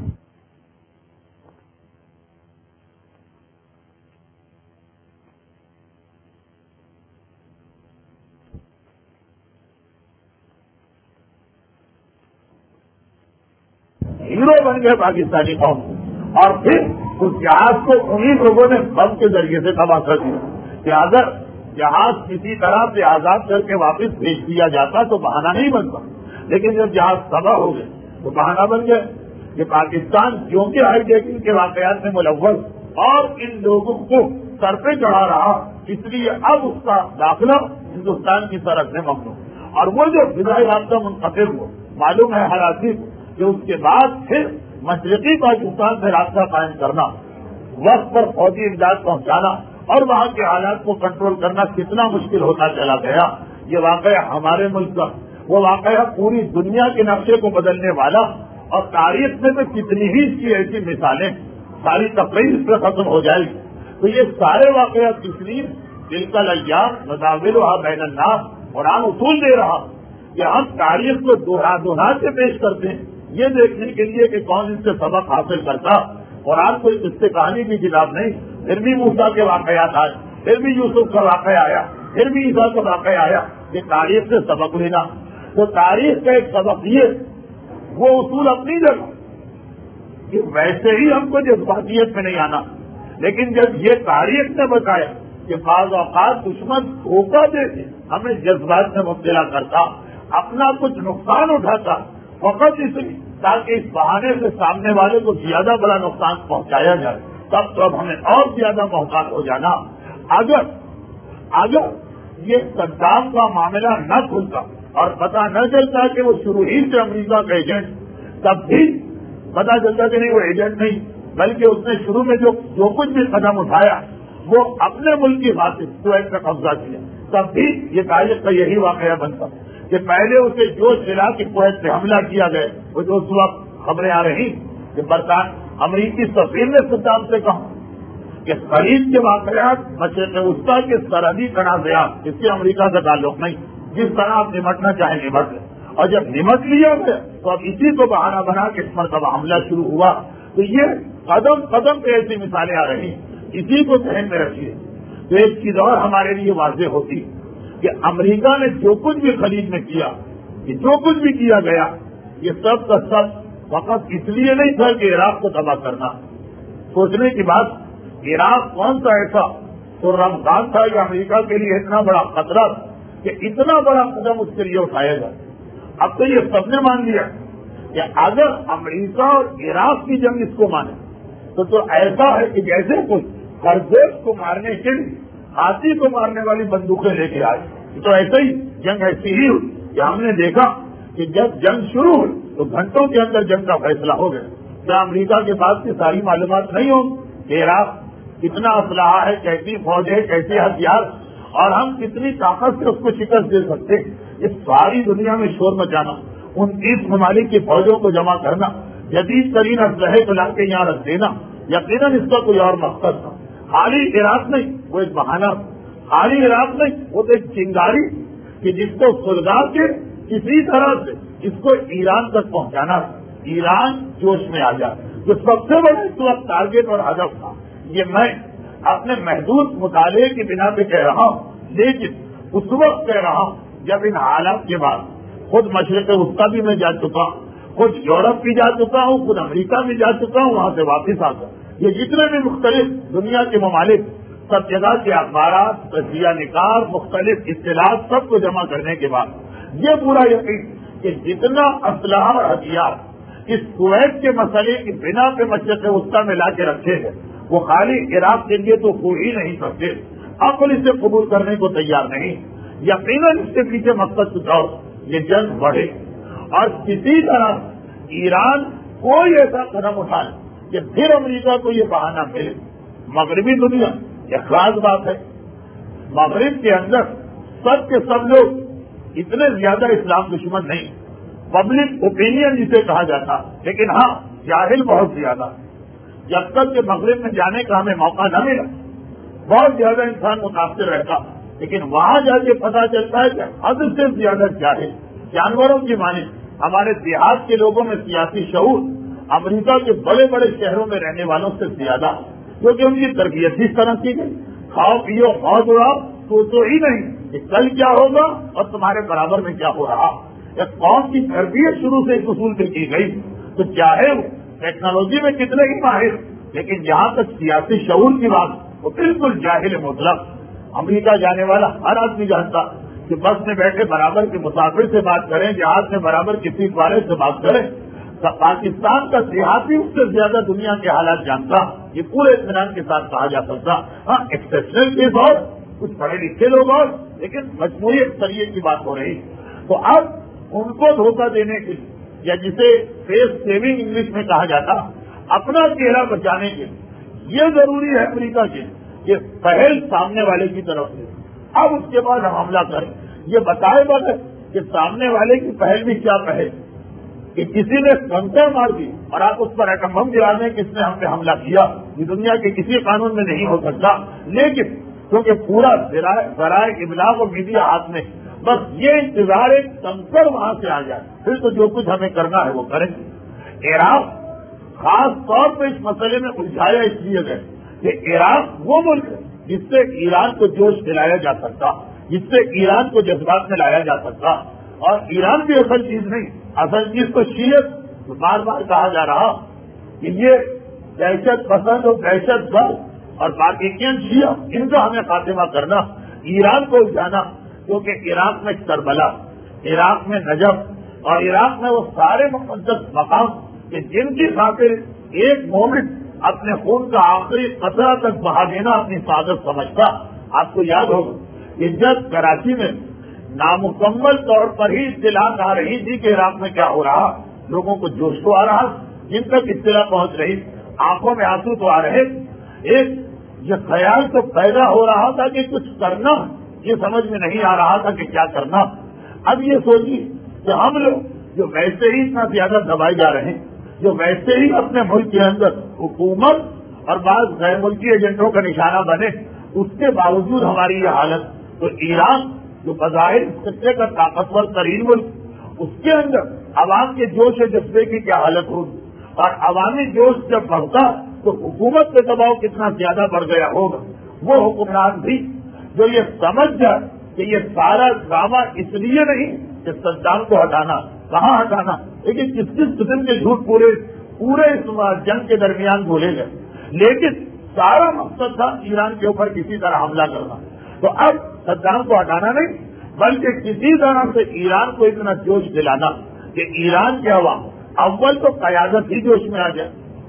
Speaker 1: ہیرو بن گئے پاکستانی قوم اور پھر اس جہاز کو انہیں لوگوں نے بم کے ذریعے سے تباہ کر دیا کہ اگر جہاز کسی طرح سے آزاد کر کے واپس بھیج دیا جاتا تو بہانہ نہیں بنتا. لیکن جب جہاز تباہ ہو گئے تو بہانہ بن گئے کہ پاکستان کیونکہ ہائی جیکنگ کے واقعات میں ملوث اور ان لوگوں کو سر پہ چڑھا رہا اس لیے اب اس کا داخلہ ہندوستان کی سرحد میں ممنوع. اور وہ جو فضائی رابطہ منتقل ہو معلوم ہے حراسی کہ اس کے بعد پھر مشرقی پاکستان سے رابطہ قائم کرنا وقت پر فوجی امداد پہنچانا اور وہاں کے حالات کو کنٹرول کرنا کتنا مشکل ہوتا چلا گیا. یہ واقعہ ہمارے ملک کا وہ واقعہ پوری دنیا کے نقشے کو بدلنے والا اور تاریخ میں تو کتنی ہی اس کی ایسی مثالیں ساری تقریر اس پہ ختم ہو جائے گی. تو یہ سارے واقعات کتنی دل کا لیام مزاول بین الناس قرآن اصول دے رہا کہ ہم تاریخ کو دوہرا دوہرا کے پیش کرتے ہیں یہ دیکھنے کے لیے کہ کون اس سے سبق حاصل کرتا. قرآن کوئی اس سے کہانی کی کتاب نہیں. پھر بھی موسیٰ کے واقعات آئے, پھر بھی یوسف کا واقعہ آیا, پھر بھی عیسیٰ کا واقعہ آیا. یہ تاریخ سے سبق لینا تو تاریخ کا ایک سبق یہ وہ اصول اپنی جگہ کہ ویسے ہی ہم کو جذباتیت میں نہیں آنا. لیکن جب یہ تاریخ نے بتایا کہ بعض اوقات دشمن دھوکہ دے کے ہمیں جذبات میں مبتلا کرتا, اپنا کچھ نقصان اٹھاتا فقط اس لیے تاکہ اس بہانے سے سامنے والے کو زیادہ بڑا نقصان پہنچایا جائے, تب تو اب ہمیں اور زیادہ محتاط ہو جانا. اگر اگر یہ صدام کا معاملہ نہ کھلتا اور پتہ نہ چلتا کہ وہ شروع ہی سے امریکہ کا ایجنٹ, تب بھی پتہ چلتا کہ نہیں وہ ایجنٹ نہیں بلکہ اس نے شروع میں جو جو کچھ بھی قدم اٹھایا وہ اپنے ملک کی خاطر کویت کا قبضہ کیا, تب بھی یہ تاریخ کا یہی واقعہ بنتا کہ پہلے اسے جوش دلا کہ کویت پہ حملہ کیا گیا. وہ جو اس وقت خبریں آ رہی کہ برطان امریکی سفیر نے صدام سے کہا کہ خلیج کے واقعات مشرق وسطیٰ کے سرحدی تنازعات اس سے امریکہ کا تعلق نہیں, جس طرح آپ نمٹنا چاہیں نمٹ لیں. اور جب نمٹ لیا گیا تو اب اسی کو بہانہ بنا کے اس مرتبہ حملہ شروع ہوا. تو یہ قدم قدم پہ ایسی مثالیں آ رہی, اسی کو ذہن میں رکھیے. تو ایک چیز اور ہمارے لیے واضح ہوتی کہ امریکہ نے جو کچھ بھی خلیج میں کیا, یہ جو کچھ بھی کیا گیا, یہ سب کا سب فقط اس لیے نہیں تھا کہ عراق کو تباہ کرنا. سوچنے کی بات, عراق کون سا ایسا تو رمضان تھا کہ امریکہ کے لیے اتنا بڑا خطرہ کہ اتنا بڑا قدم اس کے لیے اٹھایا جائے. اب تو یہ سب نے مان لیا کہ اگر امریکہ اور عراق کی جنگ اس کو مانے تو تو ایسا ہے کہ جیسے کوئی خرگوش کو مارنے کے لیے ہاتھی کو مارنے والی بندوقیں لے کے آئے. تو ایسے ہی جنگ ایسی ہی ہوئی کہ ہم نے دیکھا کہ جب جنگ شروع ہوئی تو گھنٹوں کے اندر جنگ کا فیصلہ ہو گیا. کیا امریکہ کے پاس کی ساری معلومات نہیں ہوں کہ عراق کتنا اسلحہ ہے, کیسی فوج ہے, کیسے ہتھیار, اور ہم کتنی طاقت سے اس کو شکست دے سکتے. اس ساری دنیا میں شور مچانا, انتیس ممالک کی فوجوں کو جمع کرنا, جدید ترین اسلحے کو لا کے یہاں رکھ دینا, یقیناً اس کا کوئی اور مقصد تھا. خالی عراق نہیں وہ ایک بہانہ, خالی عراق نہیں وہ تو ایک چنگاری کہ جس کو سلگا کے کسی طرح سے اس کو ایران تک پہنچانا, ایران جوش میں آ جائے, جو سب سے بڑا اس وقت ٹارگیٹ اور ہدف تھا. یہ میں اپنے محدود مطالعے کی بنا پہ کہہ رہا ہوں, لیکن اس وقت کہہ رہا ہوں جب ان حالات کے بعد خود مشرق وسطیٰ بھی میں جا چکا ہوں, خود یورپ بھی جا چکا ہوں, خود امریکہ بھی جا چکا ہوں, وہاں سے واپس آ کر یہ جتنے بھی مختلف دنیا کے ممالک سب جگہ کے اخبارات، تجزیہ نگار، مختلف اطلاعات سب کو جمع کرنے کے بعد یہ پورا یقین کہ جتنا اسلحہ اور ہتھیار اس کویت کے مسئلے کی بنا پہ مشرق وسطیٰ میں لا کے رکھے ہیں وہ خالی عراق کے لیے تو ہو ہی نہیں سکتے، عقل اسے قبول کرنے کو تیار نہیں. یقیناً اس کے پیچھے مقصد کچھ اور، یہ جنگ بڑھے اور کسی طرح ایران کوئی ایسا قدم اٹھائے کہ پھر امریکہ کو یہ بہانہ ملے. مغربی دنیا یہ خاص بات ہے، مغرب کے اندر سب کے سب لوگ اتنے زیادہ اسلام دشمن نہیں، پبلک اوپینین جسے کہا جاتا، لیکن ہاں جاہل بہت زیادہ. جب تک کہ مغرب میں جانے کا ہمیں موقع نہ ملا بہت زیادہ انسان متاثر رہتا، لیکن وہاں جا کے پتا چلتا ہے کہ حد سے زیادہ جاہل، جانوروں کی مانے. ہمارے دیہات کے لوگوں میں سیاسی شعور امریکہ کے بڑے بڑے شہروں میں رہنے والوں سے زیادہ، کیونکہ ان کی تربیت اس طرح کی گئی، کھاؤ پیو موج اڑاؤ، سوچو ہی نہیں کہ کل کیا ہوگا اور تمہارے برابر میں کیا ہو رہا. ایک قوم کی تربیت شروع سے ایک اصول پہ کی گئی، تو چاہے وہ ٹیکنالوجی میں کتنے ہی ماہر، لیکن جہاں تک سیاسی شعور کی بات وہ بالکل جاہل مطلق. امریکہ جانے والا ہر آدمی جانتا کہ بس میں بیٹھے برابر کے مسافر سے بات کریں، جہاز میں برابر کسی والے سے بات کریں. پاکستان کا دیہاتی اس سے زیادہ دنیا کے حالات جانتا، یہ پورے اطمینان کے ساتھ کہا جا سکتا. ہاں ایکسپشنل کیس اور کچھ پڑھے لکھے لوگ اور، لیکن مجموعی اکثریت کی بات ہو رہی. تو اب ان کو دھوکہ دینے کے لیے، یا جسے فیس سیونگ انگلش میں کہا جاتا، اپنا چہرہ بچانے کے لیے یہ ضروری ہے امریکہ کے کہ پہل سامنے والے کی طرف سے، اب اس کے بعد ہم حملہ کریں. یہ بتائے بغیر کہ سامنے والے کی پہل بھی کیا پہل، کہ کسی نے کنکر مار دی اور آپ اس پر ایٹم بم گرا دیں کہ اس نے ہم پہ حملہ کیا، یہ دنیا کے کسی قانون میں نہیں ہو سکتا. لیکن کیونکہ پورا ذرائع ابلاغ اور میڈیا ہاتھ میں، بس یہ انتظار ایک کنکر وہاں سے آ جائے، پھر تو جو کچھ ہمیں کرنا ہے وہ کریں. عراق خاص طور پہ اس مسئلے میں الجھایا اس لیے گئے کہ عراق وہ ملک ہے جس سے ایران کو جوش دلایا جا سکتا، جس سے ایران کو جذبات میں لایا جا سکتا. اور ایران بھی اصل چیز نہیں، اصل چیز تو شیعت، بار بار کہا جا رہا کہ یہ دہشت پسند اور دہشت گرد اور پاکستان شیعہ، ان کا ہمیں خاتمہ کرنا، ایران کو جانا. کیونکہ عراق میں کربلا، عراق میں نجف اور عراق میں وہ سارے مقدس مقام کہ جن کی خاطر ایک مومن اپنے خون کا آخری قطرہ تک بہا دینا اپنی سعادت سمجھتا. آپ کو یاد ہوگا کہ جب کراچی میں نامکمل طور پر ہی اطلاعات آ رہی تھی کہ عراق میں کیا ہو رہا، لوگوں کو جوش تو آ رہا، جن تک اطلاع پہنچ رہی آنکھوں میں آنسو تو آ رہے، ایک یہ خیال تو پیدا ہو رہا تھا کہ کچھ کرنا، یہ سمجھ میں نہیں آ رہا تھا کہ کیا کرنا. اب یہ سوچیے کہ ہم لوگ جو ویسے ہی اتنا زیادہ دبائے جا رہے ہیں، جو ویسے ہی اپنے ملک کے اندر حکومت اور بعض غیر ملکی ایجنٹوں کا نشانہ بنے، اس کے باوجود ہماری یہ حالت. تو ایران جو بظاہر خطے کا طاقتور ترین ملک، اس کے اندر عوام کے جوش و جذبے کی کیا حالت ہوگی، اور عوامی جوش جب بڑھتا تو حکومت پہ دباؤ کتنا زیادہ بڑھ گیا ہوگا. وہ حکمران بھی جو یہ سمجھ جائے کہ یہ سارا ڈرامہ اس لیے نہیں کہ صدام کو ہٹانا، کہاں ہٹانا، لیکن کس کس قسم کے جھوٹ پورے پورے اس جنگ کے درمیان بولے گئے، لیکن سارا مقصد تھا ایران کے اوپر کسی طرح حملہ کرنا. تو اب صدام کو ہٹانا نہیں بلکہ کسی طرح سے ایران کو اتنا جوش دلانا کہ ایران کے عوام اول تو قیادت ہی جوش میں آ جائے.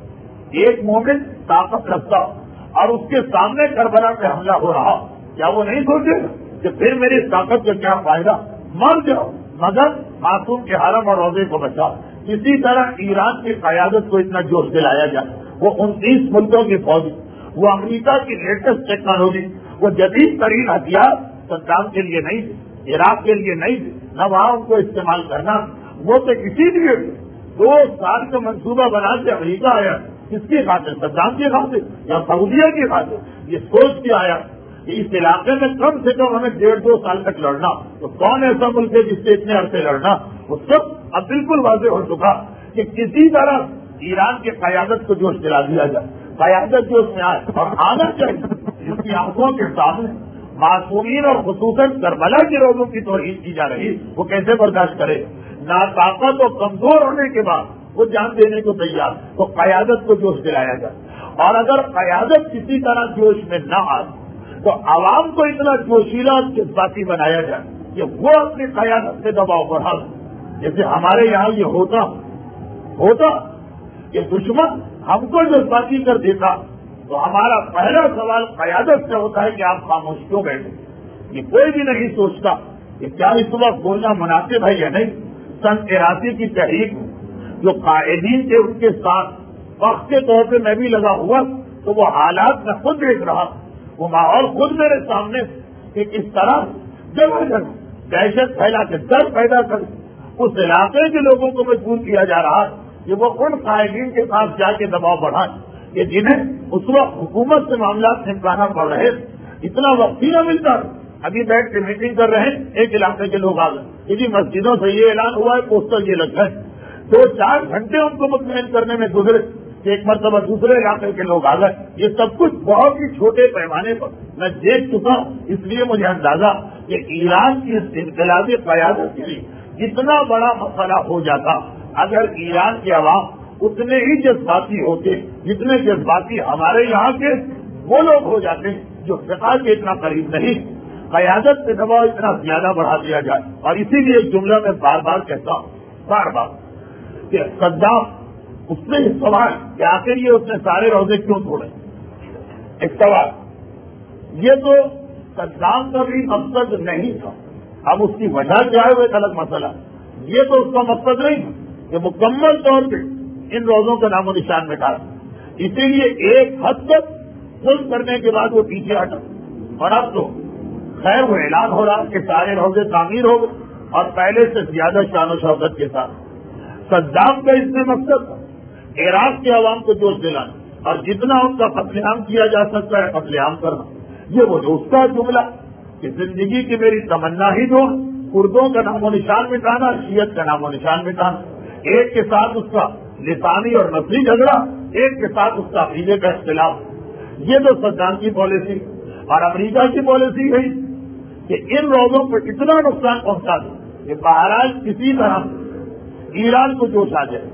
Speaker 1: ایک مومن طاقت رکھتا اور اس کے سامنے کربلا پہ حملہ ہو رہا، کیا وہ نہیں سوچے کہ پھر میری طاقت کا کیا فائدہ، مر جاؤ مگر معصوم کے حرم اور روزے کو بچا. کسی طرح ایران کی قیادت کو اتنا جوش دلایا جائے، وہ انتیس ملکوں کی فوج، وہ امریکہ کی لیٹسٹ ٹیکنالوجی، وہ جدید ترین ہتھیار صدام کے لیے نہیں تھے، عراق کے لیے نہیں تھے، نہ وہاں ان کو استعمال کرنا. وہ تو اسی لیے دو سال کا منصوبہ بنا کے امریکہ آیا، کس کی خاطر، صدام کی خاطر یا سعودیہ کی خاطر. یہ سوچ کے آیا کہ اس علاقے میں کم سے کم ہمیں ڈیڑھ دو سال تک لڑنا. تو کون ایسا ملک ہے جس سے اتنے عرصے لڑنا، وہ سب اب بالکل واضح ہو چکا کہ کسی طرح ایران کی قیادت کو جوش دلا دیا جائے، قیادت جوش میں آئے اور آنا چاہیے. جس کی آنکھوں کے سامنے معصومین اور خصوصاً کربلا کے لوگوں کی توہین کی جا رہی، وہ کیسے برداشت کرے. ناطاقت اور کمزور ہونے کے بعد وہ جان دینے کو تیار، تو قیادت کو جوش دلایا جائے. اور اگر قیادت کسی طرح جوش میں نہ آئے تو عوام کو اتنا جوشیلا اور جذباتی بنایا جائے کہ وہ اپنی قیادت سے دباؤ بڑھا دیں. جیسے ہمارے یہاں یہ ہوتا ہوتا کہ دشمن ہم کو جذباتی کر دیتا تو ہمارا پہلا سوال قیادت سے ہوتا ہے کہ آپ خاموش کیوں بیٹھے. یہ کوئی بھی نہیں سوچتا کہ کیا اس وقت بولنا مناسب ہے یا نہیں. سن تراسی کی تحریک جو قائدین تھے ان کے ساتھ وقت کے طور پہ میں بھی لگا ہوا تو وہ حالات میں خود دیکھ رہا, وہ ماحول خود میرے سامنے کہ کس طرح جگہ جگہ دہشت پھیلا کے ڈر پیدا کر اس علاقے کے لوگوں کو مجبور کیا جا رہا کہ وہ ان قائدین کے پاس جا کے دباؤ بڑھائیں کہ جنہیں اس وقت حکومت سے معاملات نمٹانا پڑ رہے. اتنا وقت ہی نہ ملتا. ابھی بیٹھ کے میٹنگ کر رہے ہیں, ایک علاقے کے لوگ آ گئے کہ مسجدوں سے یہ اعلان ہوا ہے, پوسٹر یہ لگ گئے. دو چار گھنٹے ان کو مطمئن کرنے میں گزرے کہ ایک مرتبہ دوسرے علاقے کے لوگ آ گئے. یہ سب کچھ بہت ہی چھوٹے پیمانے پر میں دیکھ چکا ہوں. اس لیے مجھے اندازہ کہ ایران کی انقلابی قیادت کے لیے جتنا بڑا مسئلہ ہو جاتا اگر ایران کے عوام اتنے ہی جذباتی ہوتے جتنے جذباتی ہمارے یہاں کے وہ لوگ ہو جاتے جو فقہ کے اتنا قریب نہیں. قیادت سے دباؤ اتنا زیادہ بڑھا دیا جائے. اور اسی لیے ایک جملہ میں بار بار کہتا ہوں بار بار کہ صدام اس نے سوال کہ آخر یہ اس نے سارے روزے کیوں توڑے. ایک سوال یہ تو صدام کا بھی مقصد نہیں تھا. اب اس کی وجہ کیا ہے وہ ایک الگ مسئلہ. یہ تو اس کا مقصد نہیں تھا کہ مکمل طور پہ ان روزوں کا نام و نشان مٹا. اسی لیے ایک حد تک فل کرنے کے بعد وہ پیچھے ہٹا اور اب تو خیر وہ اعلان ہو رہا کہ سارے روزے تعمیر ہو گئے اور پہلے سے زیادہ شان و شوکت کے ساتھ. صدام کا اس میں مقصد تھا عراق کے عوام کو جوش دلانا اور جتنا ان کا قتل عام کیا جا سکتا ہے قتل عام کرنا. یہ وہ جو اس کا جملہ کہ زندگی کی میری تمنا ہی دو کردوں کا نام و نشان مٹانا, شیعت کا نام و نشان مٹانا. ایک کے ساتھ اس کا لسانی اور نسلی جھگڑا, ایک کے ساتھ اس کا عقیدے کا اختلاف. یہ تو صدام کی پالیسی اور امریکہ کی پالیسی ہے کہ ان روزوں کو اتنا نقصان پہنچا دے کہ بہرحال کسی طرح ایران کو جوش آ جائے.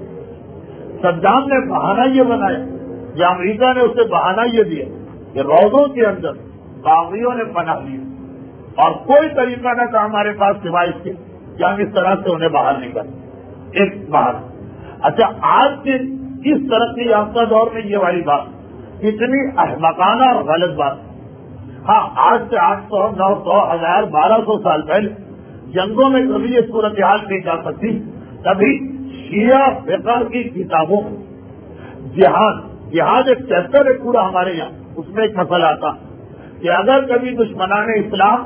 Speaker 1: صدام نے بہانہ یہ بنایا یا امریکہ نے اسے بہانہ یہ دیا کہ روزوں کے اندر باغیوں نے پناہ لی اور کوئی طریقہ نہ تھا ہمارے پاس سوائے اس کے کہ ہم اس طرح سے انہیں باہر نکالیں. ایک باہر اچھا آج کے اس ترقی یافتہ دور میں یہ والی بات اتنی احمقانہ اور غلط بات. ہاں آج سے آٹھ سو نو سو ہزار بارہ سو سال پہلے جنگوں میں کبھی یہ صورتحال کی جا سکتی. کبھی شیعہ فقہ کی کتابوں جہاد جہاد ایک چیپٹر ہے پورا ہمارے یہاں. اس میں ایک مسئلہ آتا کہ اگر کبھی دشمنان اسلام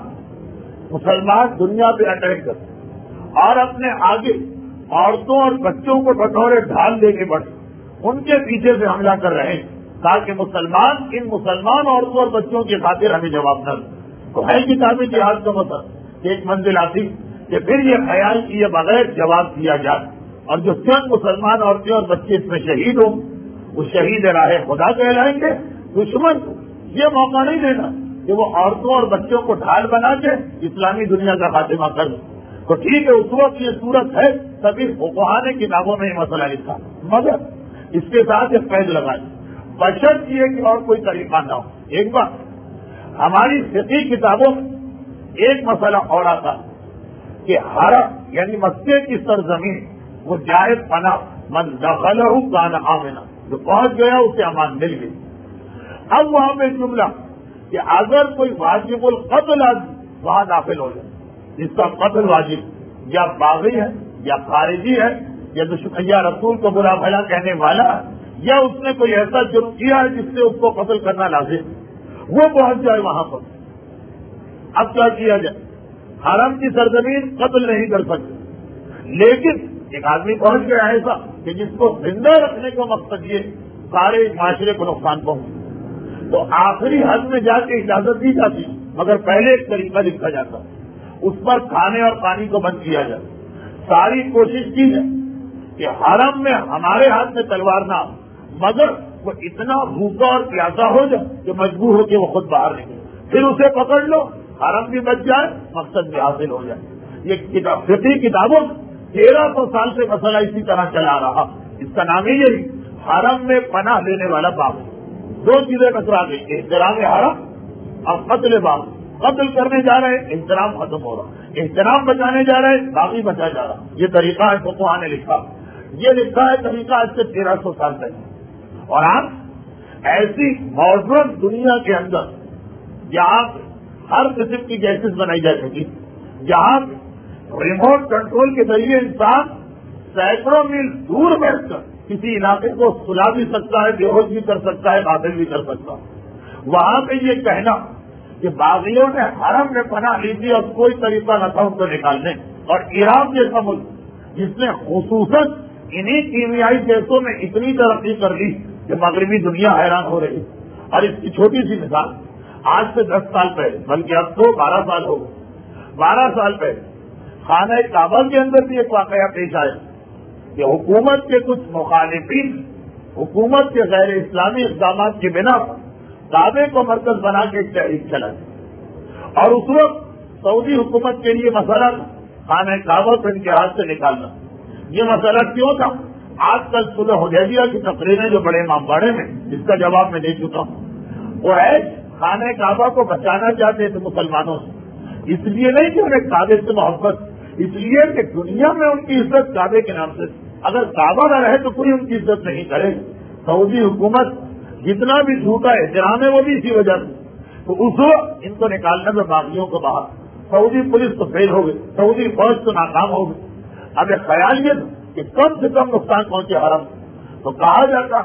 Speaker 1: مسلمان دنیا پہ اٹیک کرتے اور اپنے آگے عورتوں اور بچوں کو بطور ڈھال لے کے بڑھے ان کے پیچھے سے حملہ کر رہے ہیں تاکہ مسلمان ان مسلمان عورتوں اور بچوں کی خاطر ہمیں جواب نہ دیں تو ہے کتابی جہاد کا مطلب ایک منزل آتی کہ پھر یہ خیال کیے بغیر جواب دیا جائے اور جو چند مسلمان عورتیں اور بچے اس میں شہید ہوں وہ شہید راہ خدا کہلائیں گے. دشمن کو یہ موقع نہیں دینا کہ وہ عورتوں اور بچوں کو ڈھال بنا کے اسلامی دنیا کا خاتمہ کر دیں. تو ٹھیک ہے اس وقت یہ صورت ہے سبھی فقہاء نے کتابوں میں یہ مسئلہ لکھا مگر اس کے ساتھ ایک قید لگائی بشرط یہ کہ اور کوئی طریقہ نہ ہو. ایک بات ہماری فقہی کتابوں میں ایک مسئلہ اور آتا کہ حرم یعنی مکے کی سرزمین وہ جائز پناہ من دخلہ کان آمنا جو پہنچ گیا اسے امان مل گئی. اب وہاں پہ جملہ کہ اگر کوئی واجب القتل وہاں داخل ہو جائے جس کا قتل واجب یا باغی ہے یا خارجی ہے یا دشمن یا رسول کو برا بھلا کہنے والا یا اس نے کوئی ایسا جرم کیا ہے جس سے اس کو قتل کرنا لازم وہ پہنچ جائے وہاں پر. اب کیا کیا جائے؟ حرم کی سرزمین قتل نہیں کر سکتے لیکن ایک آدمی پہنچ گیا ایسا کہ جس کو زندہ رکھنے کا مقصد یہ سارے معاشرے کو نقصان پہنچے تو آخری حد میں جا کے اجازت دی جاتی مگر پہلے ایک طریقہ لکھا جاتا اس پر کھانے اور پانی کو بند کیا جائے. ساری کوشش کی جائے کہ حرم میں ہمارے ہاتھ میں تلوار نہ مگر وہ اتنا بھوکا اور پیاسا ہو جائے کہ مجبور ہو کے وہ خود باہر نکلے پھر اسے پکڑ لو حرم بھی بچ جائے مقصد بھی حاصل ہو جائے. یہ کتاب فقہی کتابوں تیرہ سو سال سے مسئلہ اسی طرح چلا رہا. اس کا نام ہی یہی حرم میں پناہ لینے والا باب. دو چیزیں ٹکرا گئی احترام حرم اب قتل باغی، قتل کرنے جا رہے ہیں، احترام ختم ہو رہا، احترام بچانے جا رہے ہیں، باغی بچا جا رہا. یہ طریقہ ہے فقہاء نے لکھا، یہ لکھا ہے طریقہ آج سے تیرہ سو سال پہلے. اور آپ ایسی ماڈرن دنیا کے اندر جہاں ہر قسم کی گیسز بنائی جا سکی، جہاں ریموٹ کنٹرول کے ذریعے انسان سینکڑوں میل دور بیٹھ کر کسی علاقے کو سلا بھی سکتا ہے، بے ہوش بھی کر سکتا ہے، قاتل بھی کر سکتا ہے، وہاں پہ یہ کہنا کہ باغیوں نے حرم میں پناہ لی تھی اور کوئی طریقہ نہ تھا ان کو نکالنے. اور عراق جیسا ملک جس نے خصوصاً انہی کیمیائی گیسوں میں اتنی ترقی کر لی کہ مغربی دنیا حیران ہو رہی. اور اس کی چھوٹی سی مثال، آج سے دس سال پہلے، بلکہ اب تو بارہ سال ہو گئے، بارہ سال پہلے خانہ کعبہ کے اندر بھی ایک واقعہ پیش آیا کہ حکومت کے کچھ مخالفین حکومت کے غیر اسلامی اقدامات کی بنا پر کعبے کو مرکز بنا کے ایک تحریک چلا. اور اس وقت سعودی حکومت کے لیے مسئلہ خانہ کعبہ کو ان کے ہاتھ سے نکالنا. یہ مسئلہ کیوں تھا؟ آج کل صلح حدیبیہ کی تقریریں جو بڑے امام باڑے میں، جس کا جواب میں دے چکا ہوں، وہ ہے خانہ کعبہ کو بچانا چاہتے تھے مسلمانوں سے، اس لیے نہیں کہ انہیں کعبے سے محبت، اس لیے کہ دنیا میں ان کی عزت کعبے کے نام سے، اگر کعبہ نہ رہے تو کوئی ان کی عزت نہیں کرے. سعودی حکومت جتنا بھی جھوٹا احترام ہے وہ بھی اسی وجہ سے. تو اس وقت ان کو نکالنے میں باغیوں کو باہر، سعودی پولیس تو فیل ہو گئی، سعودی فوج تو ناکام ہو گئی. اب ایک خیال یہ کہ کم سے کم نقصان پہنچے حرم. تو کہا جاتا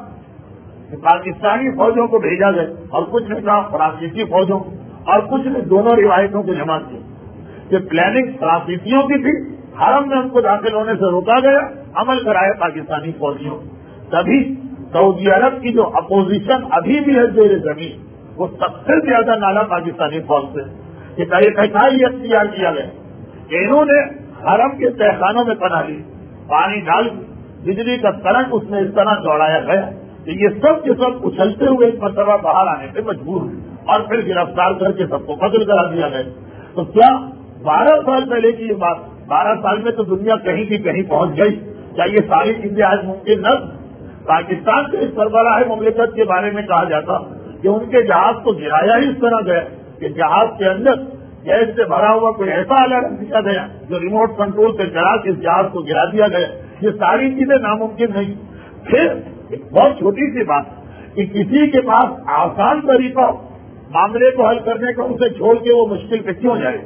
Speaker 1: کہ پاکستانی فوجوں کو بھیجا گیا اور کچھ نے کہا فرانسیسی فوجوں کو، اور کچھ نے دونوں روایتوں کو جمع کیا کہ پلاننگ فرانسیسیوں کی تھی، حرم میں ان کو داخل ہونے سے روکا گیا، عمل کرائے پاکستانی فوجیوں. تبھی سعودی عرب کی جو اپوزیشن ابھی بھی ہے زیر زمین، وہ سب سے زیادہ نالا پاکستانی فوج سے کہ طریقہ یہ اختیار کیا گیا کہ انہوں نے حرم کے تہخانوں میں پناہ لی، پانی ڈال بجلی کا کرنٹ اس میں اس طرح دوڑایا گیا کہ یہ سب کے سب اچھلتے ہوئے ایک مرتبہ باہر آنے پہ مجبور ہوئے اور پھر گرفتار کر کے سب کو قتل کرا دیا گیا. تو کیا بارہ سال پہلے کی یہ بات، بارہ سال میں تو دنیا کہیں کی کہیں پہنچ گئی. کیا یہ ساری چیزیں آج ممکن نہ؟ پاکستان کے اس سربراہ مملکت کے بارے میں کہا جاتا کہ ان کے جہاز کو گرایا ہی اس طرح گیا کہ جہاز کے اندر گیس سے بھرا ہوا کوئی ایسا آلہ رکھ دیا گیا جو ریموٹ کنٹرول سے چلا کے اس جہاز کو گرا دیا گیا. یہ ساری چیزیں ناممکن نہیں. پھر ایک بہت چھوٹی سی بات کہ کسی کے پاس آسان طریقہ معاملے کو حل کرنے کا، اسے چھوڑ کے وہ مشکل پہ کیوں جائے؟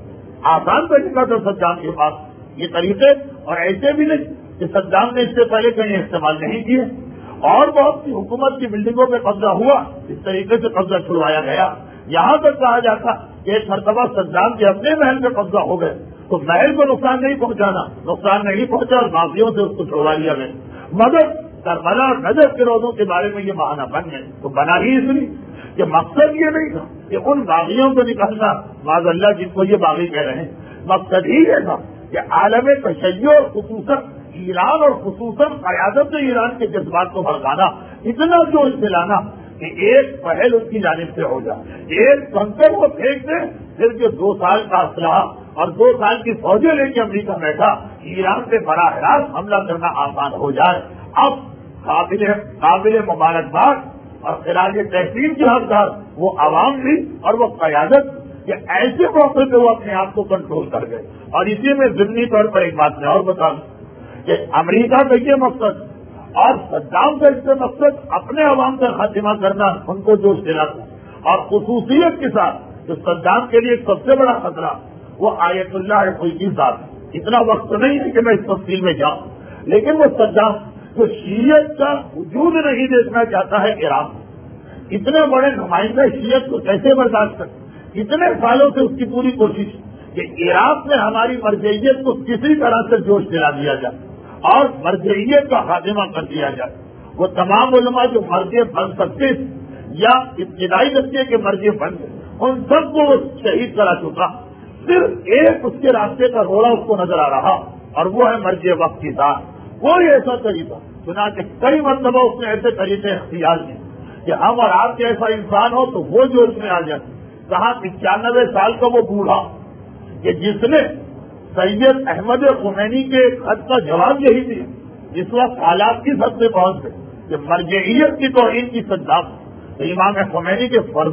Speaker 1: آسان طریقہ تو صدام کے پاس یہ طریقے، اور ایسے بھی نہیں کہ صدام نے اس سے پہلے کہیں استعمال نہیں کیے. اور بہت سی حکومت کی بلڈنگوں پہ قبضہ ہوا، اس طریقے سے قبضہ چھڑوایا گیا. یہاں تک کہا جاتا کہ ایک مرتبہ صدام کے اپنے محل پہ قبضہ ہو گئے تو محل کو نقصان نہیں پہنچانا، نقصان نہیں پہنچا اور باغیوں سے اس کو چھڑوا لیا گیا. مگر کربلا اور نجف کے روزوں کے بارے میں یہ بہانہ بن گئے. تو بنا ہی اس لیے کہ مقصد یہ نہیں تھا کہ ان باغیوں کو نکالنا، معاذ اللہ جن کو یہ باغی کہہ رہے ہیں، مقصد ہی یہ تھا کہ عالم تشیع اور خصوصاً ایران اور خصوصاً قیادت ایران کے جذبات کو بھڑکانا، اتنا جوش دلانا کہ ایک پہل ان کی جانب سے ہو جائے، ایک کنکر کو پھینک دے، پھر جو دو سال کا اسلحہ اور دو سال کی فوجیں لے کے امریکہ بیٹھا، ایران سے براہ راست حملہ کرنا آسان ہو جائے. اب قابل قابل مبارکباد اور خراج تحسین کے حقدار وہ عوام بھی اور وہ قیادت کہ ایسے موقع پہ وہ اپنے آپ کو کنٹرول کر گئے. اور اسی میں ضمنی طور پر ایک بات میں اور بتا دوں کہ امریکہ کا یہ مقصد اور صدام کا اس سے مقصد اپنے عوام کا خاتمہ کرنا، ان کو جوش دلانا. اور خصوصیت کے ساتھ جو صدام کے لیے ایک سب سے بڑا خطرہ وہ آیت اللہ کوئی کی ذات. اتنا وقت نہیں ہے کہ میں اس تفصیل میں جاؤں، لیکن وہ صدام جو شیعت کا وجود نہیں دیکھنا چاہتا ہے عراق، اتنے بڑے نمائندہ شیعت کو کیسے برداشت کرتے؟ اتنے سالوں سے اس کی پوری کوشش کہ عراق میں ہماری مرجعیت کو کسی طرح سے جوش دلا دیا جائے اور مرجعیت کا خاتمہ کر دیا جائے. وہ تمام علماء جو مرجع بن سکتے یا ابتدائی درجے کے مرجع بن گئے، ان سب کو وہ شہید کرا چکا. صرف ایک اس کے راستے کا روڑا اس کو نظر آ رہا اور وہ ہے مرجع وقت کی ذات. کوئی ایسا طریقہ چنانچہ کئی مرتبہ اس نے ایسے طریقے اختیار کیے کہ ہم اور آپ جیسا انسان ہو تو وہ جو اس میں آ جائے. کہاں پچانوے سال کا وہ بوڑھا کہ جس نے سید احمد خمینی کے خط کا جواب یہی دیا، جس وقت حالات کی حد سے پہنچ گئے کہ مرجعیت کی توہین کی صدام امام خمینی کے فرزند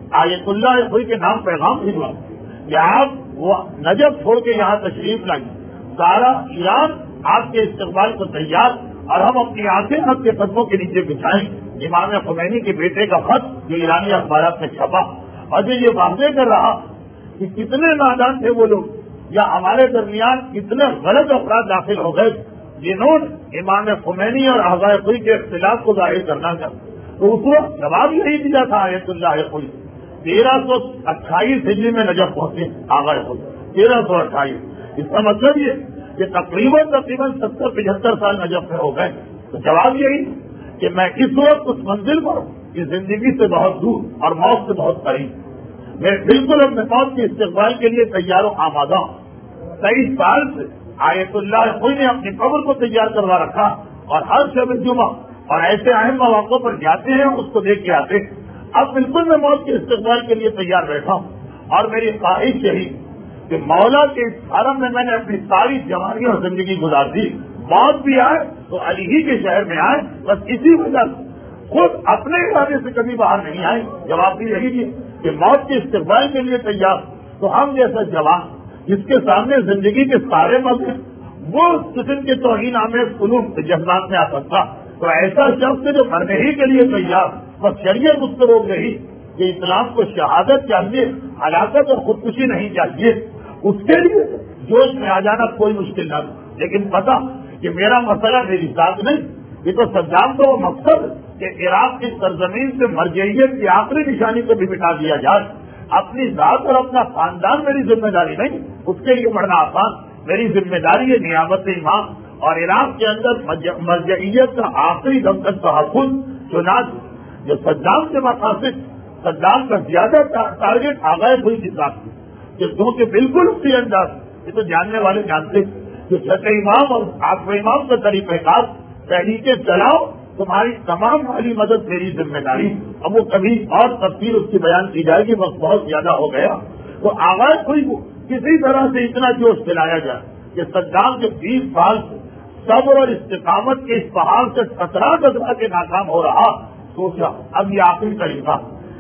Speaker 1: آیت اللہ خوئی کے نام پیغام بھجوا کہ آپ وہ نجف چھوڑ کے یہاں تشریف لائیں. سارا ایران آپ کے استقبال کو تیار، اور ہم اپنی آنکھیں آپ کے قدموں کے نیچے بچھائیں. امام خمینی کے بیٹے کا خط جو ایرانی اخبارات میں چھپا اور جو یہ واضح کر رہا کہ کتنے نادان تھے وہ لوگ، یا ہمارے درمیان کتنے غلط افراد داخل ہو گئے جنہوں نے امام خمینی اور احزاب خوئی کے اختلاف کو ظاہر کرنا چاہا. تو اس وقت جواب یہی دیا تھا آیت اللہ خوئی. تیرہ سو اٹھائیس ہجری میں نجف پہنچے آغا خوئی، تیرہ سو اٹھائیس. اس کا مطلب یہ کہ تقریباً تقریباً ستر پچہتر سال نجف میں ہو گئے. تو جواب یہی کہ میں اس وقت اس منزل پر ہوں کہ زندگی سے بہت دور اور موت سے بہت قریب. میں بالکل اپنے موت کے استقبال کے لیے تیار و آمادہ ہوں. تیئیس سال سے آیت اللہ خوئی نے اپنی قبر کو تیار کروا رکھا اور ہر شب جمعہ اور ایسے اہم مواقع پر جاتے ہیں اس کو دیکھ کے آتے. اب بالکل میں موت کے استقبال کے لیے تیار بیٹھا ہوں، اور میری خواہش یہی کہ مولا کے اس حرم میں میں نے اپنی ساری جوانی اور زندگی گزار دی. موت بھی آئے تو علی ہی کے شہر میں آئے، بس اسی وجہ سے خود اپنے ارادے سے کبھی باہر نہیں آئے. جواب بھی یہی ہے کہ موت کے استقبال کے لیے تیار. تو ہم جیسا جوان جس کے سامنے زندگی کے سارے مزے وہ قسم کے توہین آمیز قلوب جذبات میں آ سکتا، تو ایسا شخص جو مرنے ہی کے لیے تیار، بس شریعت اس کو روک رہی کہ اسلام کو شہادت چاہیے، ہلاکت اور خودکشی نہیں چاہیے. اس کے لیے جوش میں آ جانا کوئی مشکل نہ. لیکن پتا کہ میرا مسئلہ میری ذات نہیں، یہ تو صدام کا وہ مقصد کہ عراق کی سرزمین سے مرجعیت کی آخری نشانی کو بھی مٹا دیا جائے. اپنی ذات اور اپنا خاندان میری ذمہ داری نہیں، اس کے لیے مرنا آسان. میری ذمہ داری ہے نیابت امام اور عراق کے اندر مرجعیت کا آخری دم تک تحفظ. چنانچہ جو صدام کے مقاصد، صدام کا زیادہ ٹارگیٹ آغاز ہوئی کی ذات تھی کہ کیونکہ بالکل اسی انداز یہ تو جاننے والے جانتے کہ چھٹے امام اور آٹھویں امام کا طریقہ کار تحریکیں چلاؤ، تمہاری تمام مالی مدد میری ذمہ داری. اب وہ کبھی اور تفصیل اس کی بیان کی جائے گی، وقت بہت زیادہ ہو گیا. تو آغاز ہوئی وہ کسی طرح سے اتنا جوش دلایا جائے کہ صدام کے بیس سال سے صبر اور استقامت کے اس پہاڑ سے کترا کترا کے ناکام ہو رہا. سوچا اب یہ آخری طریقہ.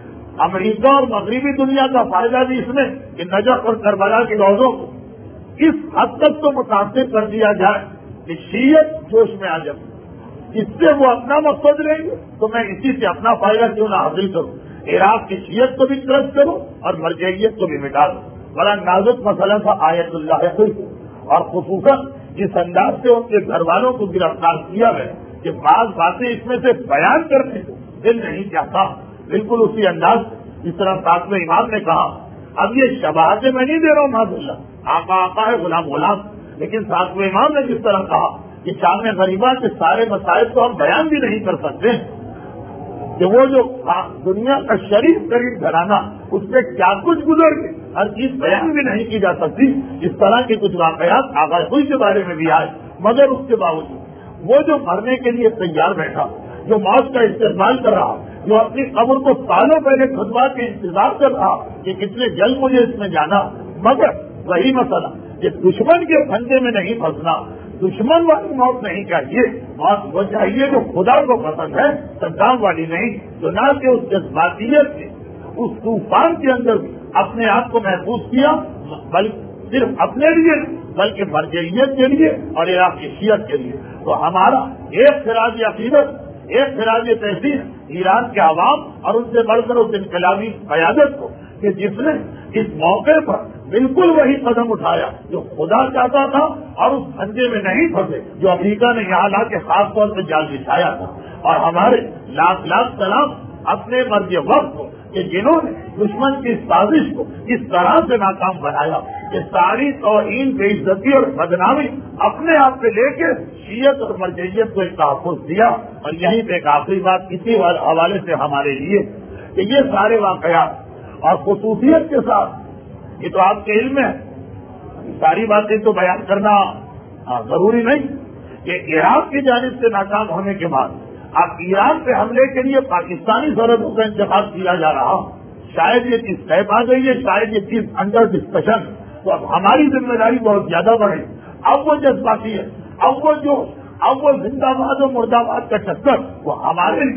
Speaker 1: امریکہ اور مغربی دنیا کا فائدہ بھی اس میں کہ نجف اور کربلا کے روزوں کو اس حد تک تو متاثر کر دیا جائے کہ شیعت جوش میں آ جائے. اس سے وہ اپنا مقصد لیں گے تو میں اسی سے اپنا فائدہ کیوں نہ حاصل کروں. عراق کی شیعت کو بھی طرف کروں اور مرجعیت کو بھی مٹا دوں. بڑا نازک مسئلہ تھا آیت اللہ خوئی کو، اور خصوصاً جس انداز سے ان کے گھر والوں کو گرفتار کیا گیا کہ بعض باتیں اس میں سے بیان کرنے کو دل نہیں چاہتا. بالکل اسی انداز جس طرح ساتویں امام نے کہا. اب یہ شباہتیں میں نہیں دے رہا ہوں معاذ اللہ، آقا آقا ہے غلام غلام، لیکن ساتویں امام نے جس طرح کہا کہ شام غریبہ کے سارے مسائل کو ہم بیان بھی نہیں کر سکتے کہ وہ جو دنیا کا شریف قریب گھرانہ اس سے کیا کچھ گزر گئے، ہر چیز بیان بھی نہیں کی جا سکتی. اس طرح کے کچھ واقعات آغاز ہوئی کے بارے میں بھی آئے. مگر اس کے باوجود وہ جو مرنے کے لیے تیار بیٹھا، جو موت کا استعمال کر رہا، جو اپنی قبر کو سالوں پہلے خطبات کے انتظار کر رہا کہ کتنے جلد مجھے اس میں جانا، مگر وہی مسئلہ کہ دشمن کے پھندے میں نہیں پھنسنا. دشمن والی موت نہیں چاہیے، موت وہ چاہیے جو خدا کو پسند ہے، صدام والی نہیں. تو نہ کہ اس جذباتیت سے اس طوفان کے اندر اپنے آپ کو محفوظ کیا، بلکہ صرف اپنے لیے بلکہ مرجعیت کے لیے اور عراق کی شیعت کے لیے. تو ہمارا ایک خراج عقیدت، ایک خراج تحسین ایران کے عوام اور ان سے بڑھ کر اس انقلابی قیادت کو کہ جس نے اس موقع پر بالکل وہی قدم اٹھایا جو خدا چاہتا تھا اور اس دھندے میں نہیں پھنسے جو امریکہ نے یہاں لا کے خاص طور پہ جال بچھایا تھا. اور ہمارے لاکھ لاکھ سلام اپنے مرض وقت کو کہ جنہوں نے دشمن کی سازش کو اس طرح سے ناکام بنایا کہ ساری توہین بے عزتی اور بدنامی اپنے آپ پہ لے کے شیعت اور مرجعیت کو ایک تحفظ دیا. اور یہیں پہ ایک آخری بات اسی حوالے سے ہمارے لیے کہ یہ سارے واقعات اور خصوصیت کے ساتھ یہ تو آپ کے علم ہے، ساری باتیں تو بیان کرنا ضروری نہیں کہ عراق کی جانب سے ناکام ہونے کے بعد اب ایران پہ حملے کے لیے پاکستانی سرحدوں کا انتخاب کیا جا رہا. شاید یہ چیز طے پا گئی ہے، شاید یہ چیز انڈر ڈسکشن. تو اب ہماری ذمہ داری بہت زیادہ بڑھے. اب وہ جذباتی ہے، اب وہ جو اب وہ زندہ باد و مردہ باد کا چکر وہ ہمارے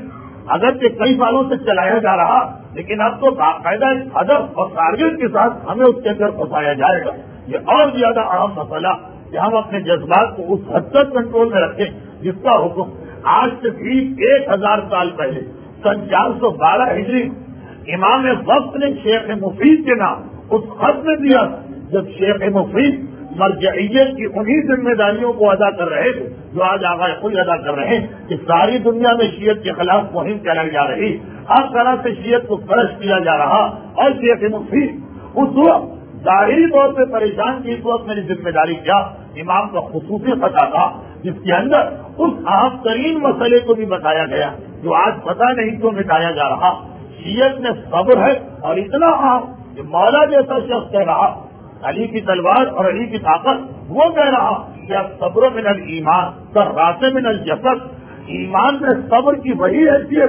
Speaker 1: اگرچہ کئی سالوں سے چلایا جا رہا، لیکن اب تو باقاعدہ ہدف اور ٹارگیٹ کے ساتھ ہمیں اس کے اندر پھنسایا جائے گا. یہ اور زیادہ اہم مسئلہ کہ ہم اپنے جذبات کو اس حد تک کنٹرول میں رکھیں جس کا حکم آج سے ٹھیک ایک ہزار سال پہلے سن چار سو بارہ ہجری امام وقت نے شیخ مفید کے نام اس خط میں دیا تھا، جب شیخ مفید مرجعیت کی انہی ذمہ داریوں کو ادا کر رہے تھے جو آج آغا خود ادا کر رہے ہیں کہ ساری دنیا میں شیعت کے خلاف مہم چلائی جا رہی، ہر طرح سے شیعت کو فرش کیا جا رہا، اور شیخ مفید اس وقت ظاہری طور پہ پریشان کی. اس وقت میری ذمہ داری کیا؟ امام کا خصوصی خطا تھا جس کے اندر اس اہم ترین مسئلے کو بھی بتایا گیا جو آج پتہ نہیں کیوں مٹایا جا رہا. شیعت میں صبر ہے، اور اتنا اہم کہ مولا جیسا شخص کہہ رہا علی کی تلوار اور علی کی طاقت، وہ کہہ رہا کہ صبر من الایمان سراس من الجسد. ایمان میں صبر کی وہی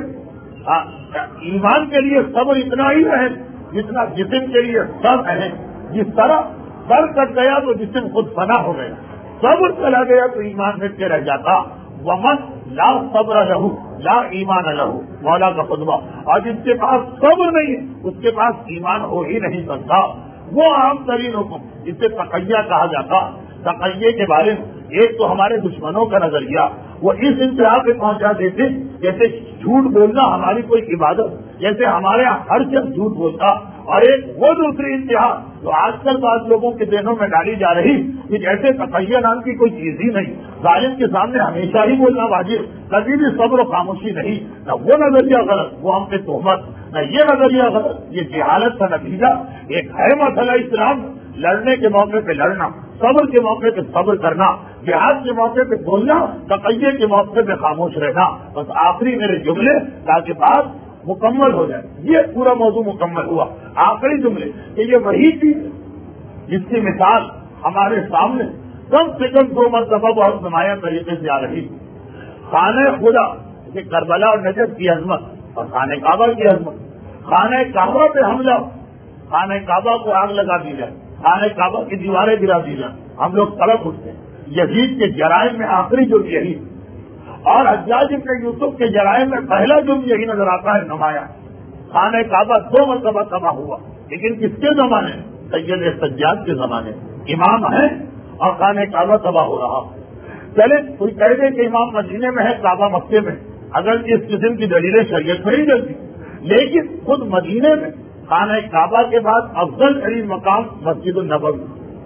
Speaker 1: حیثیت، ایمان کے لیے صبر اتنا ہی ہے جتنا جسم کے لیے صبر ہے. جس طرح سر کٹ گیا تو جسم خود فنا ہو گیا، صبر چلا گیا تو ایمان مٹ کے رہ جاتا. ومن لا صبر لہو لا ایمان لہو، مولا کا خطبہ. اور جس کے پاس صبر نہیں ہے اس کے پاس ایمان ہو ہی نہیں سکتا. وہ عام ترین حکم جسے تقیہ کہا جاتا، تقیہ کے بارے میں ایک تو ہمارے دشمنوں کا نظریہ وہ اس انتہا پہ پہنچا دیتے جیسے جھوٹ بولنا ہماری کوئی عبادت، جیسے ہمارے یہاں ہر شخص جھوٹ بولتا. اور ایک وہ دوسری انتہا جو آج کل بعض لوگوں کے ذہنوں میں ڈالی جا رہی کہ جیسے تقیہ نام کی کوئی چیز ہی نہیں، ظالم کے سامنے ہمیشہ ہی بولنا واجب، کبھی بھی صبر و خاموشی نہیں. نہ وہ نظریہ غلط، وہ ہم پہ تہمت، نہ یہ نظریہ غلط، یہ جہالت کا نتیجہ. ایک ہے مسئلہ اسلام، لڑنے کے موقع پہ لڑنا، صبر کے موقع پہ صبر کرنا، جہاد کے موقع پہ بولنا، تقیہ کے موقع پہ خاموش رہنا. بس آخری میرے جملے تاکہ بات مکمل ہو جائے، یہ پورا موضوع مکمل ہوا. آخری جملے کہ یہ وہی چیز جس کی مثال ہمارے سامنے کم سے کم دو مرتبہ بہت نمایاں طریقے سے آ رہی. خانہ خدا کہ کربلا اور نجف کی عظمت اور خانہ کعبہ کی عظمت. خانہ کعبہ پہ حملہ، خانہ کعبہ کو آگ لگا دی جائے، خانہ کعبہ کی دیواریں گرا دی جائیں، ہم لوگ تڑپ اٹھتے ہیں. یزید کے جرائم میں آخری جو یہی، اور حجاج ابن یوسف کے جرائم میں پہلا جو یہی نظر آتا ہے نمایاں. خانہ کعبہ دو مرتبہ تباہ ہوا، لیکن کس کے زمانے؟ سید سجاد کے زمانے. امام ہے اور خانہ کعبہ تباہ ہو رہا. چلے کوئی کہہ دے کہ امام مدینے میں ہے کعبہ مکے میں، اگر اس قسم کی دلیلیں شریعت میں نہیں چلتی، لیکن خود مدینے میں خانہ کعبہ کے بعد افضل ترین مقام مسجد النبوی.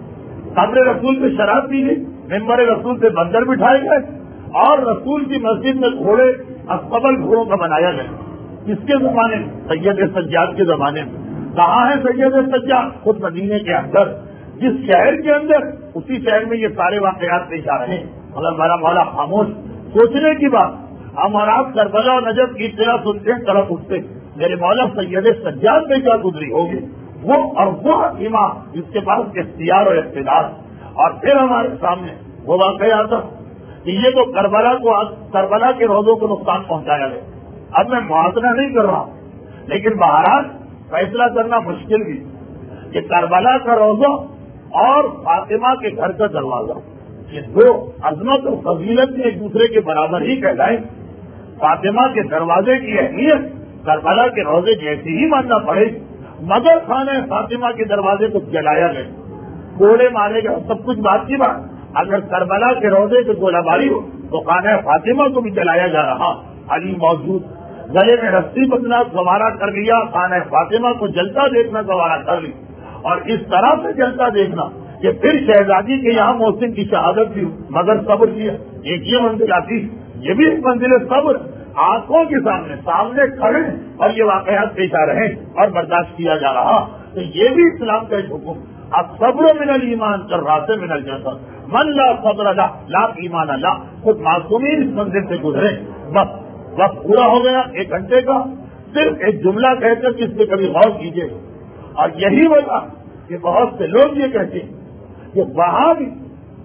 Speaker 1: قبر رسول پہ شراب پی گئی، ممبر رسول پہ بندر بٹھائے گئے، اور رسول کی مسجد میں گھوڑے اسقبل گھوڑوں کا بنایا گیا. کس کے زمانے میں؟ سید سجاد کے زمانے میں. کہاں ہے سید سجاد؟ خود مدینے کے اندر. جس شہر کے اندر اسی شہر میں یہ سارے واقعات پیش آ رہے ہیں. مگر میرا مولا خاموش. سوچنے کی بات، ہم اور آپ کربلا اور نجف کی اطلاع سنتے ہیں طرف اٹھتے، میرے مولا سید سجاد میں کیا گزری ہوگی؟ وہ اور وہ امام جس کے پاس اختیار اور اقتدار. اور پھر ہمارے سامنے وہ واقعہ آتا کہ یہ تو کربلا کو کربلا کے روزوں کو نقصان پہنچایا گیا. اب میں محاصرہ نہیں کر رہا، لیکن بہرحال فیصلہ کرنا مشکل بھی کہ کربلا کا روزہ اور فاطمہ کے گھر کا دروازہ، یہ دو عظمت اور فضیلت ایک دوسرے کے برابر ہی کہلائیں. فاطمہ کے دروازے کی اہمیت کربلا کے روزے جیسی ہی ماننا پڑے، مگر خانہ فاطمہ کے دروازے کو جلایا گیا، گوڑے مارے گئے، سب کچھ بات کی بات. اگر کربلا کے روزے سے گولہ باری ہو تو خانہ فاطمہ کو بھی جلایا جا رہا. علی موجود، گلے میں رسی بندنا گوارا کر لیا، خانہ فاطمہ کو جلتا دیکھنا گوارا کر لی. اور اس طرح سے جلتا دیکھنا کہ پھر شہزادی کے یہاں محسن کی شہادت بھی مگر صبر کیا. ایک یہ منزل آتی، یہ بھی ایک منزل صبر. آنکھوں کے سامنے سامنے کھڑے اور یہ واقعات پیش آ رہے ہیں اور برداشت کیا جا رہا. تو یہ بھی اسلام کا ایک حکم. اب صبر من الایمان کر راسے من الجسد، من لا صبر اللہ لا ایمان اللہ. خود معصومین اس منزل سے گزرے. بس وقت پورا ہو گیا ایک گھنٹے کا، صرف ایک جملہ کہہ کر اس پہ کبھی غور کیجیے. اور یہی وجہ کہ بہت سے لوگ یہ کہتے ہیں کہ وہاں بھی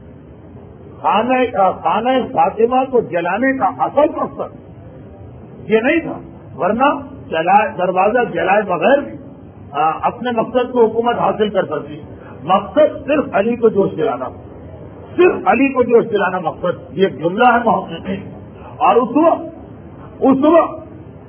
Speaker 1: خانہ کا خانہ فاطمہ کو جلانے کا اصل مقصد یہ نہیں تھا، ورنہ جلائے دروازہ جلائے بغیر بھی اپنے مقصد کو حکومت حاصل کر سکتی. مقصد صرف علی کو جوش دلانا، صرف علی کو جوش دلانا مقصد. یہ جملہ ہے محققین. اور اس وقت اس وقت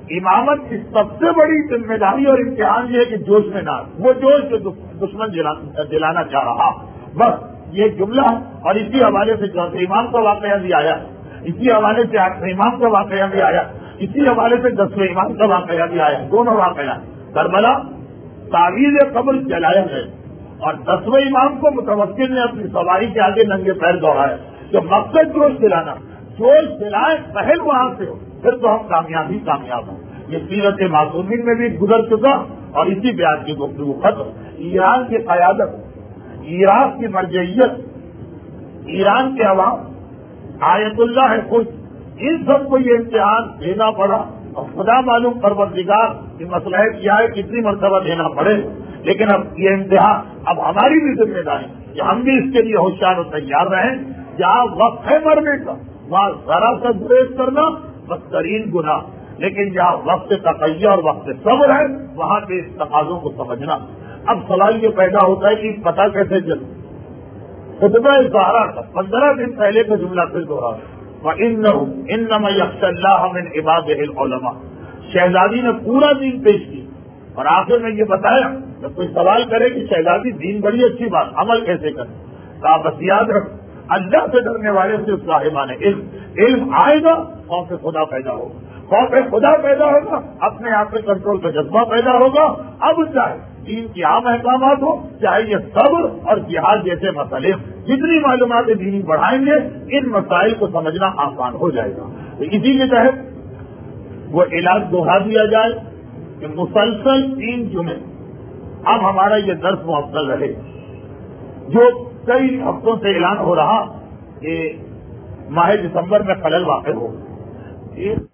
Speaker 1: امامت کی سب سے بڑی ذمہ داری اور امتحان یہ ہے کہ جوش میں نہ وہ جوش جو دشمن دلانا چاہ رہا، بس یہ جملہ. اور اسی حوالے سے چوتھے امام کا واقعہ بھی آیا، اسی حوالے سے آٹھویں امام کا واقعہ بھی آیا، اسی حوالے سے دسویں امام کا واقعہ بھی آیا. دونوں واقعہ کربلا تعویذ قبر جلایا ہے اور دسویں امام کو متوکل نے اپنی سواری کے آگے ننگے پیر دوڑایا. جو مقصد جوش دلانا، جوش دلائے پہل وہاں سے ہو، پھر تو ہم کامیابی کامیاب ہیں. یہ سیرت معصومین میں بھی گزر چکا اور اسی پہ آج کی گفتگو ختم. ایران کی قیادت، عراق کی مرجعیت، ایران کے عوام، آیت اللہ خوش، ان سب کو یہ امتحان دینا پڑا. اور خدا معلوم پروردگار کی مصلحت کیا ہے کتنی مرتبہ دینا پڑے. لیکن اب یہ امتحان اب ہماری بھی ذمہ داری کہ ہم بھی اس کے لیے ہوشیار اور تیار رہیں. جہاں وقت ہے مرنے کا وہاں ذرا سا گریز کرنا بدترین گناہ، لیکن جہاں وقت تقیہ اور وقت صبر ہے وہاں پہ اس تقاضوں کو سمجھنا. اب سوال یہ پیدا ہوتا ہے کہ پتہ کیسے چلے. خطبہ سہارا کا پندرہ دن پہلے کا جملہ پھر دوہرا، وَإِنَّهُ إِنَّمَا يَخْشَى اللَّهَ مِنْ عِبَادِهِ الْعُلَمَاء. شہزادی نے پورا دین پیش کی اور آخر میں یہ بتایا. جب کوئی سوال کرے کہ شہزادی دین بڑی اچھی بات، عمل کیسے کریں، کہا بس یاد رکھ اللہ سے ڈرنے والے سے صاحبان علم علم آئے گا، خوف خدا پیدا ہوگا، خوف خدا پیدا ہوگا، اپنے آپ پہ کنٹرول کا جذبہ پیدا ہوگا. اب چاہے دین کی عام احکامات ہو، چاہے یہ صبر اور جہاد جیسے مسئلے، جتنی معلومات دینی بڑھائیں گے ان مسائل کو سمجھنا آسان ہو جائے گا. تو اسی کے تحت وہ علاج دوہرا دیا جائے کہ مسلسل تین جمعے اب ہمارا یہ درس معطل رہے. جو کئی ہفتوں سے اعلان ہو رہا کہ ماہ دسمبر میں خلل واقع ہو.